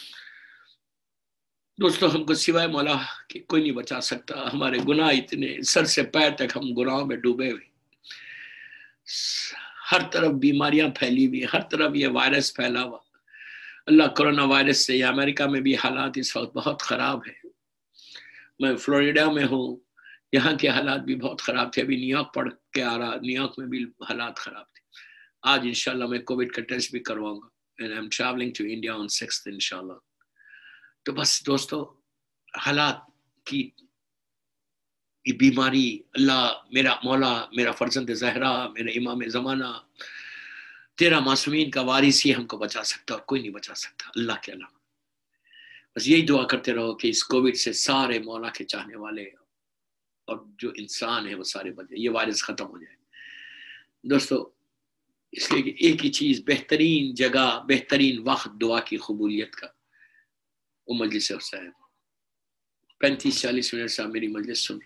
دوستو, ہم کو سوائے مولا کہ کوئی نہیں بچا سکتا. ہمارے گناہ اتنے, سر سے پیر تک ہم گناہوں میں ڈوبے ہوئے, ہر طرف بیماریاں پھیلی ہوئی, ہر طرف یہ وائرس پھیلا ہوا. اللہ کورونا وائرس سے امریکہ میں بھی حالات اس وقت بہت خراب ہے. میں فلوریڈا میں ہوں, یہاں کے حالات بھی بہت خراب تھے. ابھی نیو یارک پڑھ کے آ رہا, نیو یارک میں بھی حالات خراب تھے. آج انشاءاللہ میں کووڈ کا ٹیسٹ بھی کرواؤں گا. and I'm traveling to India on sixth انشاءاللہ. تو بس دوستو, حالات کی بیماری, اللہ میرا مولا, میرا فرزند زہرا, میرا امام زمانہ, تیرا معصومین کا وارث ہی ہم کو بچا سکتا, اور کوئی نہیں بچا سکتا اللہ کے علاوہ. بس یہی دعا کرتے رہو کہ اس کووڈ سے سارے مولا کے چاہنے والے اور جو انسان ہے وہ سارے بچ جائے, یہ وائرس ختم ہو جائے. دوستو اس لیے کہ ایک ہی چیز, بہترین جگہ, بہترین وقت دعا کی قبولیت کا, وہ مجلس حسین. پینتیس چالیس منٹ سے میری مجلس سن,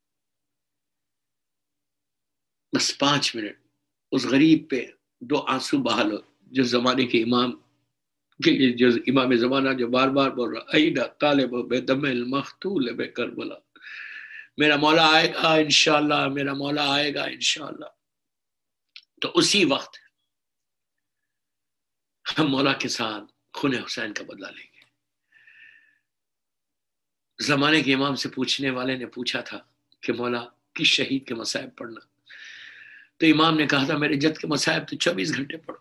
بس پانچ منٹ اس غریب پہ دو آنسو بہا لو جو زمانے کے امام کے لیے, جو امام زمانہ جو بار بار بول رہا اینا طالب بے دم المقتول بے کربلا, میرا مولا آئے گا انشاءاللہ, میرا مولا آئے گا انشاءاللہ. تو اسی وقت ہم مولا کے ساتھ خون حسین کا بدلہ لیں گے. زمانے کے امام سے پوچھنے والے نے پوچھا تھا کہ مولا کس شہید کے مصائب پڑھنا, تو امام نے کہا تھا میرے جد کے مصائب تو چوبیس گھنٹے پڑھو,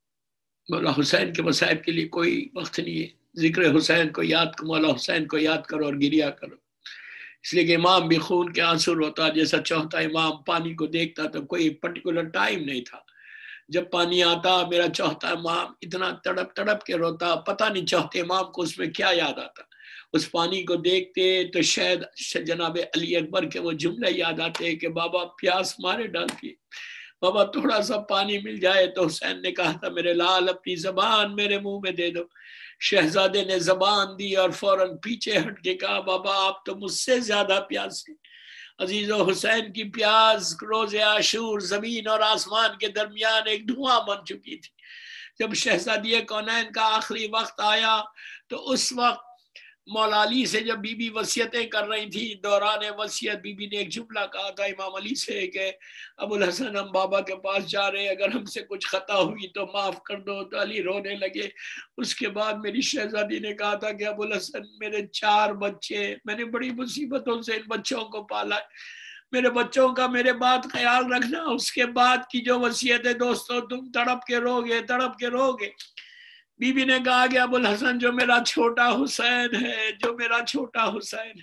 مولا حسین کے مصائب کے لیے کوئی وقت نہیں ہے. ذکر حسین کو یاد کرو, مولا حسین کو یاد کرو اور گریا کرو. اس لیے کہ امام بھی خون کے آنسو روتا, جیسا چوتھا امام پانی کو دیکھتا تو کوئی پرٹیکولر ٹائم نہیں تھا. جب پانی آتا میرا چوتھا امام اتنا تڑپ تڑپ کے روتا, پتہ نہیں چوتھے امام کو اس میں کیا یاد آتا. اس پانی کو دیکھتے تو شاید جناب علی اکبر کے وہ جملے یاد آتے کہ بابا پیاس مارے ڈالتی, بابا تھوڑا سا پانی مل جائے. تو حسین نے کہا تھا میرے لال اپنی زبان میرے منہ میں دے دو. شہزادے نے زبان دی اور فوراً پیچھے ہٹ کے کہا بابا آپ تو مجھ سے زیادہ پیاسے. عزیزو, حسین کی پیاس روز عاشور زمین اور آسمان کے درمیان ایک دھواں بن چکی تھی. جب شہزادی کونین کا آخری وقت آیا تو اس وقت مولا علی سے جب بی بی وصیتیں کر رہی تھی, دوران وصیت بی بی نے ایک جملہ کہا تھا امام علی سے کہ ابو الحسن ہم بابا کے پاس جا رہے, اگر ہم سے کچھ خطا ہوئی تو معاف کر دو. تو علی رونے لگے. اس کے بعد میری شہزادی نے کہا تھا کہ ابو الحسن میرے چار بچے, میں نے بڑی مصیبتوں سے ان بچوں کو پالا, میرے بچوں کا میرے بات خیال رکھنا. اس کے بعد کی جو وصیت ہے دوستو, تم تڑپ کے رو گے, تڑپ کے رو گے. بی بی نے کہا کہ ابو الحسن جو میرا چھوٹا حسین ہے, جو میرا چھوٹا حسین ہے,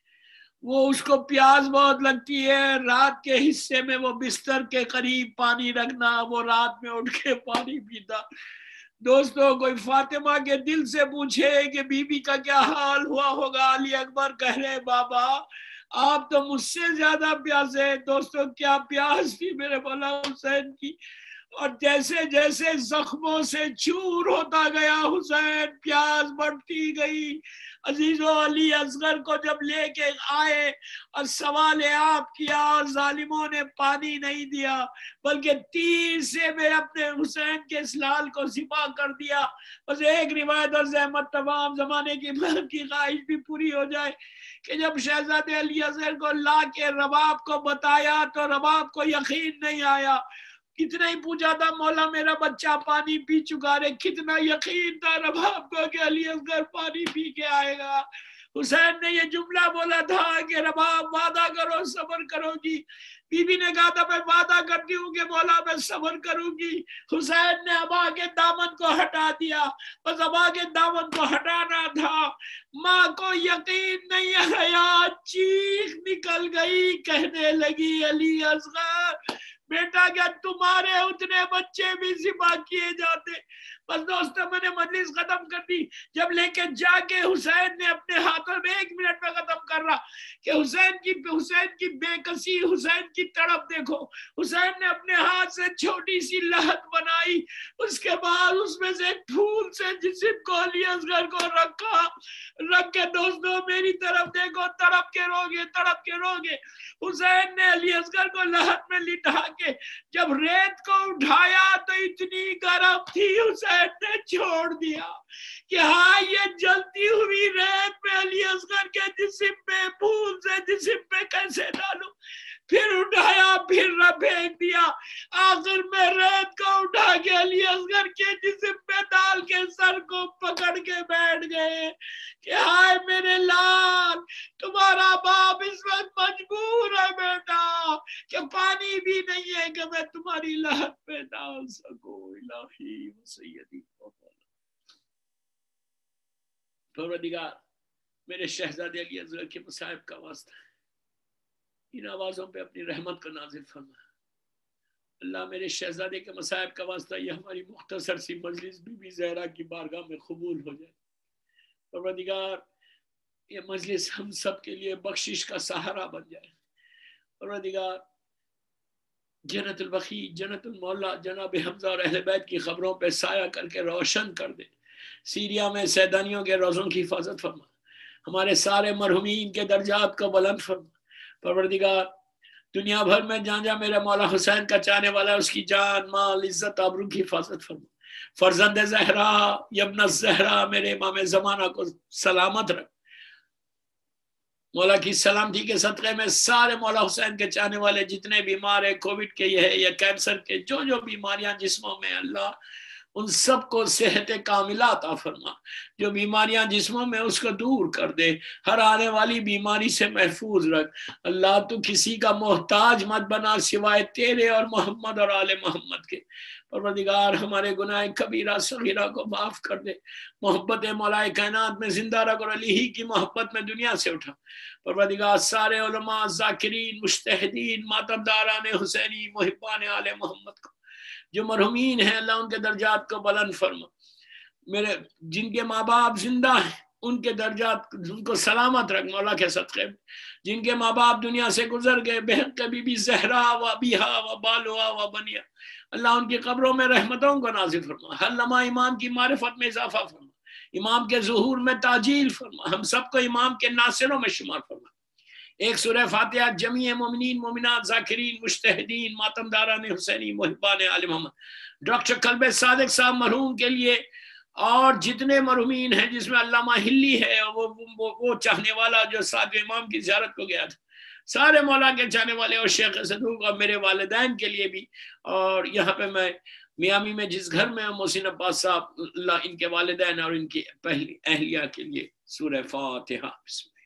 وہ اس کو پیاس بہت لگتی ہے, رات کے حصے میں وہ بستر کے قریب پانی رکھنا, وہ رات میں اٹھ کے پانی پیتا. دوستو کوئی فاطمہ کے دل سے پوچھے کہ بی بی کا کیا حال ہوا ہوگا. علی اکبر کہہ رہے بابا آپ تو مجھ سے زیادہ پیاسے. دوستو کیا پیاس تھی میرے مولا حسین کی, اور جیسے جیسے زخموں سے چور ہوتا گیا حسین, پیاس بڑھتی گئی. عزیزو علی اصغر کو جب لے کے آئے اور سوال آپ کیا, اور ظالموں نے پانی نہیں دیا بلکہ تیر سے میں اپنے حسین کے اسلال کو ذبح کر دیا. بس ایک روایت اور زحمت تمام زمانے کی مرد کی خواہش بھی پوری ہو جائے کہ جب شہزادے علی اصغر کو لا کے رباب کو بتایا تو رباب کو یقین نہیں آیا. کتنا ہی پوچھا تھا مولا میرا بچہ پانی پی چکا رہے, کتنا یقین تھا رباب کو کہ علی اصغر پانی پی کے آئے گا. حسین نے یہ جملہ بولا تھا کہ رباب وعدہ کرو صبر کرو گی. بی بی نے کہا تھا میں وعدہ کرتی ہوں کہ مولا میں صبر کروں گی. حسین نے ابا کے دامن کو ہٹا دیا, بس ابا کے دامن کو ہٹانا تھا. ماں کو یقین نہیں آیا, چیخ نکل گئی, کہنے لگی علی اصغر بیٹا کیا تمہارے اتنے بچے بھی ذبح کیے جاتے. بس دوستو میں نے مجلس ختم کر دی. جب لے کے جا کے حسین نے اپنے ہاتھوں میں ایک منٹ میں ختم کر رہا کہ حسین کی حسین کی بے کسی, حسین کی تڑپ دیکھو. حسین نے اپنے ہاتھ سے چھوٹی سی لہت بنائی, اس کے بعد اس میں سے ایک پھول سے جسم کو علی اصغر کو رکھا, رکھ کے دوستو میری طرف دیکھو, تڑپ کے روگے تڑپ کے روگے. حسین نے علی اصغر کو لہت میں لٹا کے جب ریت کو اٹھایا تو اتنی گرم تھی, حسین نے چھوڑ دیا کہ ہاں یہ جلتی ہوئی ریت میں علی اصغر کے جسم پہ, پھول سے جسم پہ کیسے ڈالوں. پھر اٹھایا، پھر نہ پھینک دیا، آخر میں ریت کو اٹھا کے علی اصغر کے جسم پہ ڈال کے سر کو پکڑ کے بیٹھ گئے کہ ہائے میرے لال، تمہارا باپ اس وقت مجبور ہے بیٹا کہ پانی بھی نہیں ہے کہ میں تمہاری لہت پہ ڈال سکوں۔ الہی و سیدی پروردگار، میرے شہزادے علی اصغر کے مصائب کا واسطہ ان آوازوں پہ اپنی رحمت کا نازل فرما۔ اللہ میرے شہزادے کے مصائب کا واسطہ یہ ہماری مختصر سی مجلس بی بی زہرا کی بارگاہ میں قبول ہو جائے۔ پروردگار یہ مجلس ہم سب کے لیے بخشش کا سہارا بن جائے۔ پروردگار جنت البقیع، جنت المولا جناب حمزہ اور اہل بیت کی خبروں پہ سایہ کر کے روشن کر دے۔ سیریا میں سیدانیوں کے روزوں کی حفاظت فرما، ہمارے سارے مرحومین کے درجات کو بلند فرما۔ پروردگار دنیا بھر میں جہاں جہاں میرے مولا حسین کا چاہنے والا ہے اس کی جان مال عزت آبرو کی حفاظت فرما۔ فرزند زہرا یبن الزہرا میرے امام زمانہ کو سلامت رکھ۔ مولا کی سلامتی کے صدقے میں سارے مولا حسین کے چاہنے والے جتنے بیمار ہیں، کووڈ کے یہ ہے یا کینسر کے جو جو بیماریاں جسموں میں، اللہ ان سب کو صحت کاملہ عطا فرما۔ جو بیماریاں جسموں میں اس کو دور کر دے، ہر آنے والی بیماری سے محفوظ رکھ۔ اللہ تو کسی کا محتاج مت بنا سوائے تیرے اور محمد اور آل محمد کے۔ پروردگار ہمارے گناہ کبیرہ صغیرہ کو معاف کر دے، محبت مولا کائنات میں زندہ رکھ اور علی ہی کی محبت میں دنیا سے اٹھا۔ پروردگار سارے علماء، ذاکرین، مجتہدین، ماتمداران حسینی، محبان آل محمد کو جو مرحومین ہیں اللہ ان کے درجات کو بلند فرما۔ میرے جن کے ماں باپ زندہ ہیں ان کے درجات ان کو سلامت رکھ مولا کے صدقے میں۔ جن کے ماں باپ دنیا سے گزر گئے، بہن کے بی بی زہرا و ابیہا و بالوا و بنیا، اللہ ان کی قبروں میں رحمتوں کو نازل فرما۔ ہر لمحہ امام کی معرفت میں اضافہ فرما، امام کے ظہور میں تعجیل فرما، ہم سب کو امام کے ناصروں میں شمار فرما۔ ایک سورہ فاتحہ جمیع مومنین مومنات ذاکرین مجتہدین ماتمداران حسینی محبان آل محمد، ڈاکٹر قلب صادق صاحب مرحوم کے لیے اور جتنے مرحومین ہیں جس میں علامہ ہلی ہے، وہ, وہ, وہ چاہنے والا جو ساتھ امام کی زیارت کو گیا تھا، سارے مولا کے چاہنے والے اور شیخ صدوق اور میرے والدین کے لیے بھی، اور یہاں پہ میں میامی میں جس گھر میں محسن عباس صاحب، اللہ ان کے والدین اور ان کی پہلی اہلیہ کے لیے۔ سورہ فاتحہ بسم اللہ۔